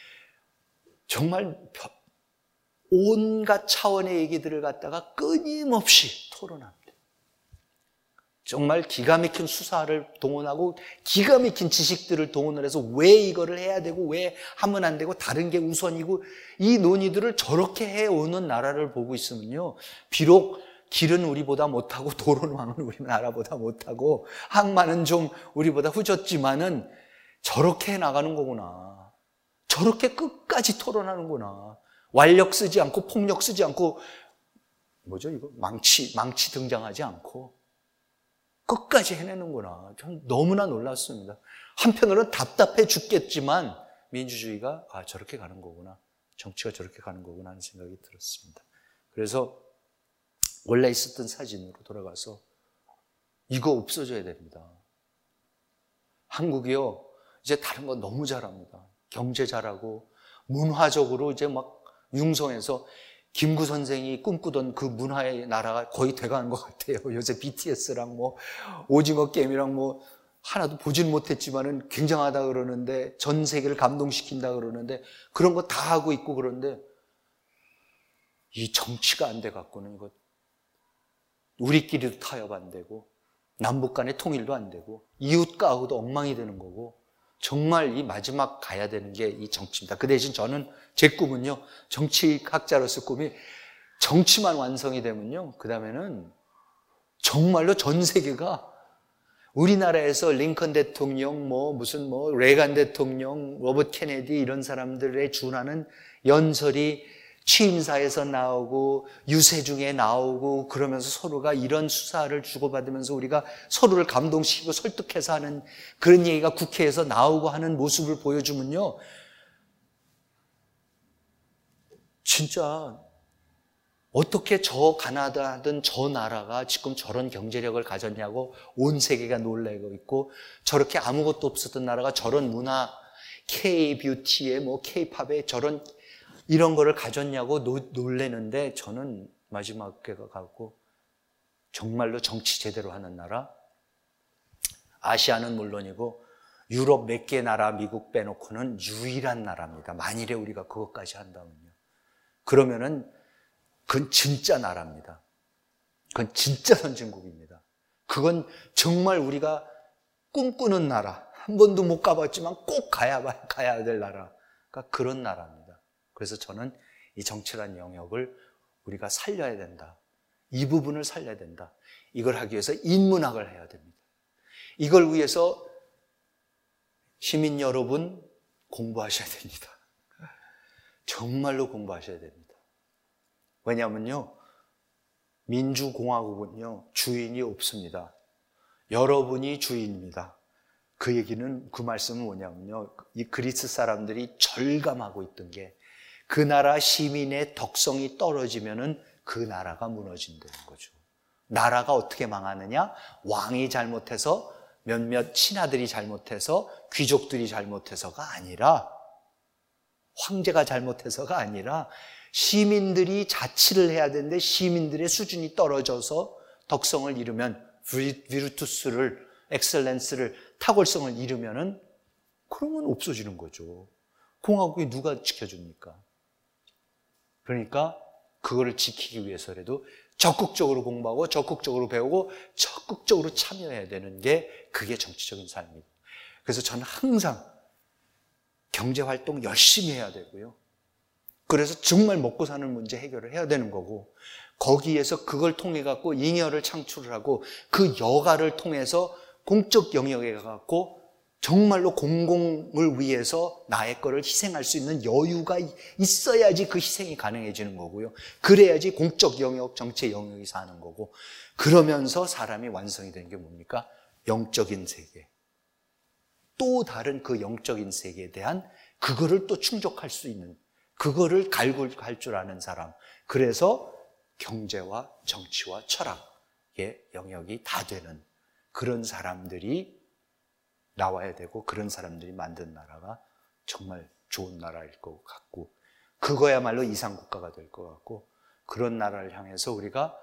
정말 온갖 차원의 얘기들을 갖다가 끊임없이 토론합니다. 정말 기가 막힌 수사를 동원하고 기가 막힌 지식들을 동원을 해서 왜 이거를 해야 되고 왜 하면 안 되고 다른 게 우선이고 이 논의들을 저렇게 해오는 나라를 보고 있으면요, 비록 길은 우리보다 못하고 도로망은 우리나라보다 못하고 항만은 좀 우리보다 후졌지만은 저렇게 해나가는 거구나. 저렇게 끝까지 토론하는구나. 완력 쓰지 않고 폭력 쓰지 않고 뭐죠 이거? 망치 등장하지 않고 끝까지 해내는구나. 전 너무나 놀랐습니다. 한편으로는 답답해 죽겠지만 민주주의가 저렇게 가는 거구나. 정치가 저렇게 가는 거구나 하는 생각이 들었습니다. 그래서 원래 있었던 사진으로 돌아가서 이거 없어져야 됩니다. 한국이요, 이제 다른 거 너무 잘합니다. 경제 잘하고 문화적으로 이제 막 융성해서 김구 선생이 꿈꾸던 그 문화의 나라가 거의 돼가는 것 같아요. 요새 BTS랑 뭐 오징어 게임이랑 뭐 하나도 보진 못했지만은 굉장하다 그러는데 전 세계를 감동시킨다 그러는데 그런 거 다 하고 있고 그런데 이 정치가 안 돼 갖고는 이거 우리끼리도 타협 안 되고 남북 간의 통일도 안 되고 이웃과하고도 엉망이 되는 거고 정말 이 마지막 가야 되는 게 이 정치입니다. 그 대신 저는 제 꿈은요, 정치학자로서 꿈이 정치만 완성이 되면요, 그 다음에는 정말로 전 세계가 우리나라에서 링컨 대통령, 무슨 레간 대통령, 로버트 케네디 이런 사람들에 준하는 연설이 취임사에서 나오고 유세중에 나오고 그러면서 서로가 이런 수사를 주고받으면서 우리가 서로를 감동시키고 설득해서 하는 그런 얘기가 국회에서 나오고 하는 모습을 보여주면요, 진짜 어떻게 저 가나다든 저 나라가 지금 저런 경제력을 가졌냐고 온 세계가 놀래고 있고, 저렇게 아무것도 없었던 나라가 저런 문화, K-뷰티에 뭐 K-팝에 저런 이런 거를 가졌냐고 놀래는데, 저는 마지막에 가고 정말로 정치 제대로 하는 나라, 아시아는 물론이고 유럽 몇 개 나라, 미국 빼놓고는 유일한 나라입니다. 만일에 우리가 그것까지 한다면요. 그러면은 그건 진짜 나라입니다. 그건 진짜 선진국입니다. 그건 정말 우리가 꿈꾸는 나라, 한 번도 못 가봤지만 꼭 가야 될 나라가 그런 나라입니다. 그래서 저는 이 정치란 영역을 우리가 살려야 된다. 이 부분을 살려야 된다. 이걸 하기 위해서 인문학을 해야 됩니다. 이걸 위해서 시민 여러분 공부하셔야 됩니다. 정말로 공부하셔야 됩니다. 왜냐하면요, 민주공화국은요, 주인이 없습니다. 여러분이 주인입니다. 그 얘기는, 그 말씀은 뭐냐면요, 이 그리스 사람들이 절감하고 있던 게, 그 나라 시민의 덕성이 떨어지면은 그 나라가 무너진다는 거죠. 나라가 어떻게 망하느냐? 왕이 잘못해서, 몇몇 신하들이 잘못해서, 귀족들이 잘못해서가 아니라, 황제가 잘못해서가 아니라, 시민들이 자치를 해야 되는데 시민들의 수준이 떨어져서 덕성을 잃으면, 비르투스를, 엑셀런스를, 탁월성을 잃으면은 그러면 없어지는 거죠. 공화국이 누가 지켜줍니까? 그러니까 그거를 지키기 위해서라도 적극적으로 공부하고 적극적으로 배우고 적극적으로 참여해야 되는 게, 그게 정치적인 삶이고, 그래서 저는 항상 경제활동 열심히 해야 되고요. 그래서 정말 먹고 사는 문제 해결을 해야 되는 거고, 거기에서 그걸 통해 갖고 잉여를 창출을 하고, 그 여가를 통해서 공적 영역에 가갖고 정말로 공공을 위해서 나의 거를 희생할 수 있는 여유가 있어야지 그 희생이 가능해지는 거고요. 그래야지 공적 영역, 정치 영역이 사는 거고, 그러면서 사람이 완성이 되는 게 뭡니까? 영적인 세계. 또 다른 그 영적인 세계에 대한 그거를 또 충족할 수 있는, 그거를 갈굴할 줄 아는 사람. 그래서 경제와 정치와 철학의 영역이 다 되는 그런 사람들이 나와야 되고, 그런 사람들이 만든 나라가 정말 좋은 나라일 것 같고, 그거야말로 이상국가가 될 것 같고, 그런 나라를 향해서 우리가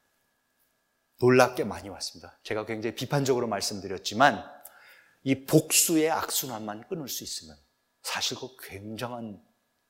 놀랍게 많이 왔습니다. 제가 굉장히 비판적으로 말씀드렸지만, 이 복수의 악순환만 끊을 수 있으면 사실 그 굉장한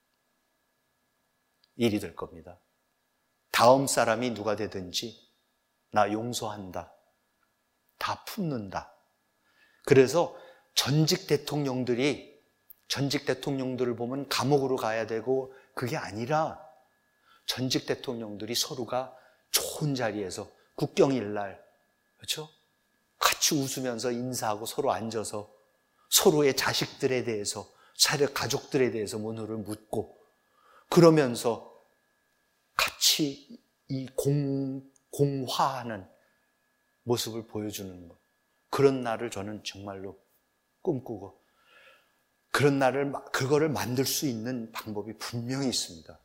일이 될 겁니다. 다음 사람이 누가 되든지 나 용서한다, 다 품는다. 그래서 전직 대통령들을 보면 감옥으로 가야 되고, 그게 아니라 전직 대통령들이 서로가 좋은 자리에서 국경일날, 그렇죠? 같이 웃으면서 인사하고 서로 앉아서 서로의 자식들에 대해서, 가족들에 대해서 문호를 묻고, 그러면서 같이 이 공화하는 모습을 보여주는 것, 그런 날을 저는 정말로 꿈꾸고, 그런 날을, 그거를 만들 수 있는 방법이 분명히 있습니다.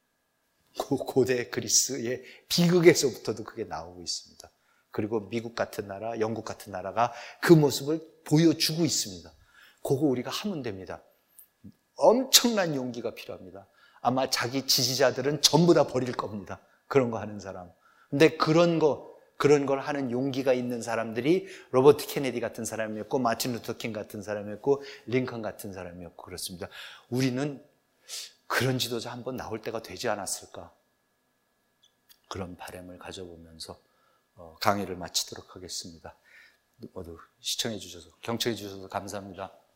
고대 그리스의 비극에서부터도 그게 나오고 있습니다. 그리고 미국 같은 나라, 영국 같은 나라가 그 모습을 보여주고 있습니다. 그거 우리가 하면 됩니다. 엄청난 용기가 필요합니다. 아마 자기 지지자들은 전부 다 버릴 겁니다. 그런 거 하는 사람. 근데 그런 걸 하는 용기가 있는 사람들이 로버트 케네디 같은 사람이었고, 마틴 루터 킹 같은 사람이었고, 링컨 같은 사람이었고, 그렇습니다. 우리는 그런 지도자 한번 나올 때가 되지 않았을까? 그런 바람을 가져보면서 강의를 마치도록 하겠습니다. 모두 시청해 주셔서, 경청해 주셔서 감사합니다.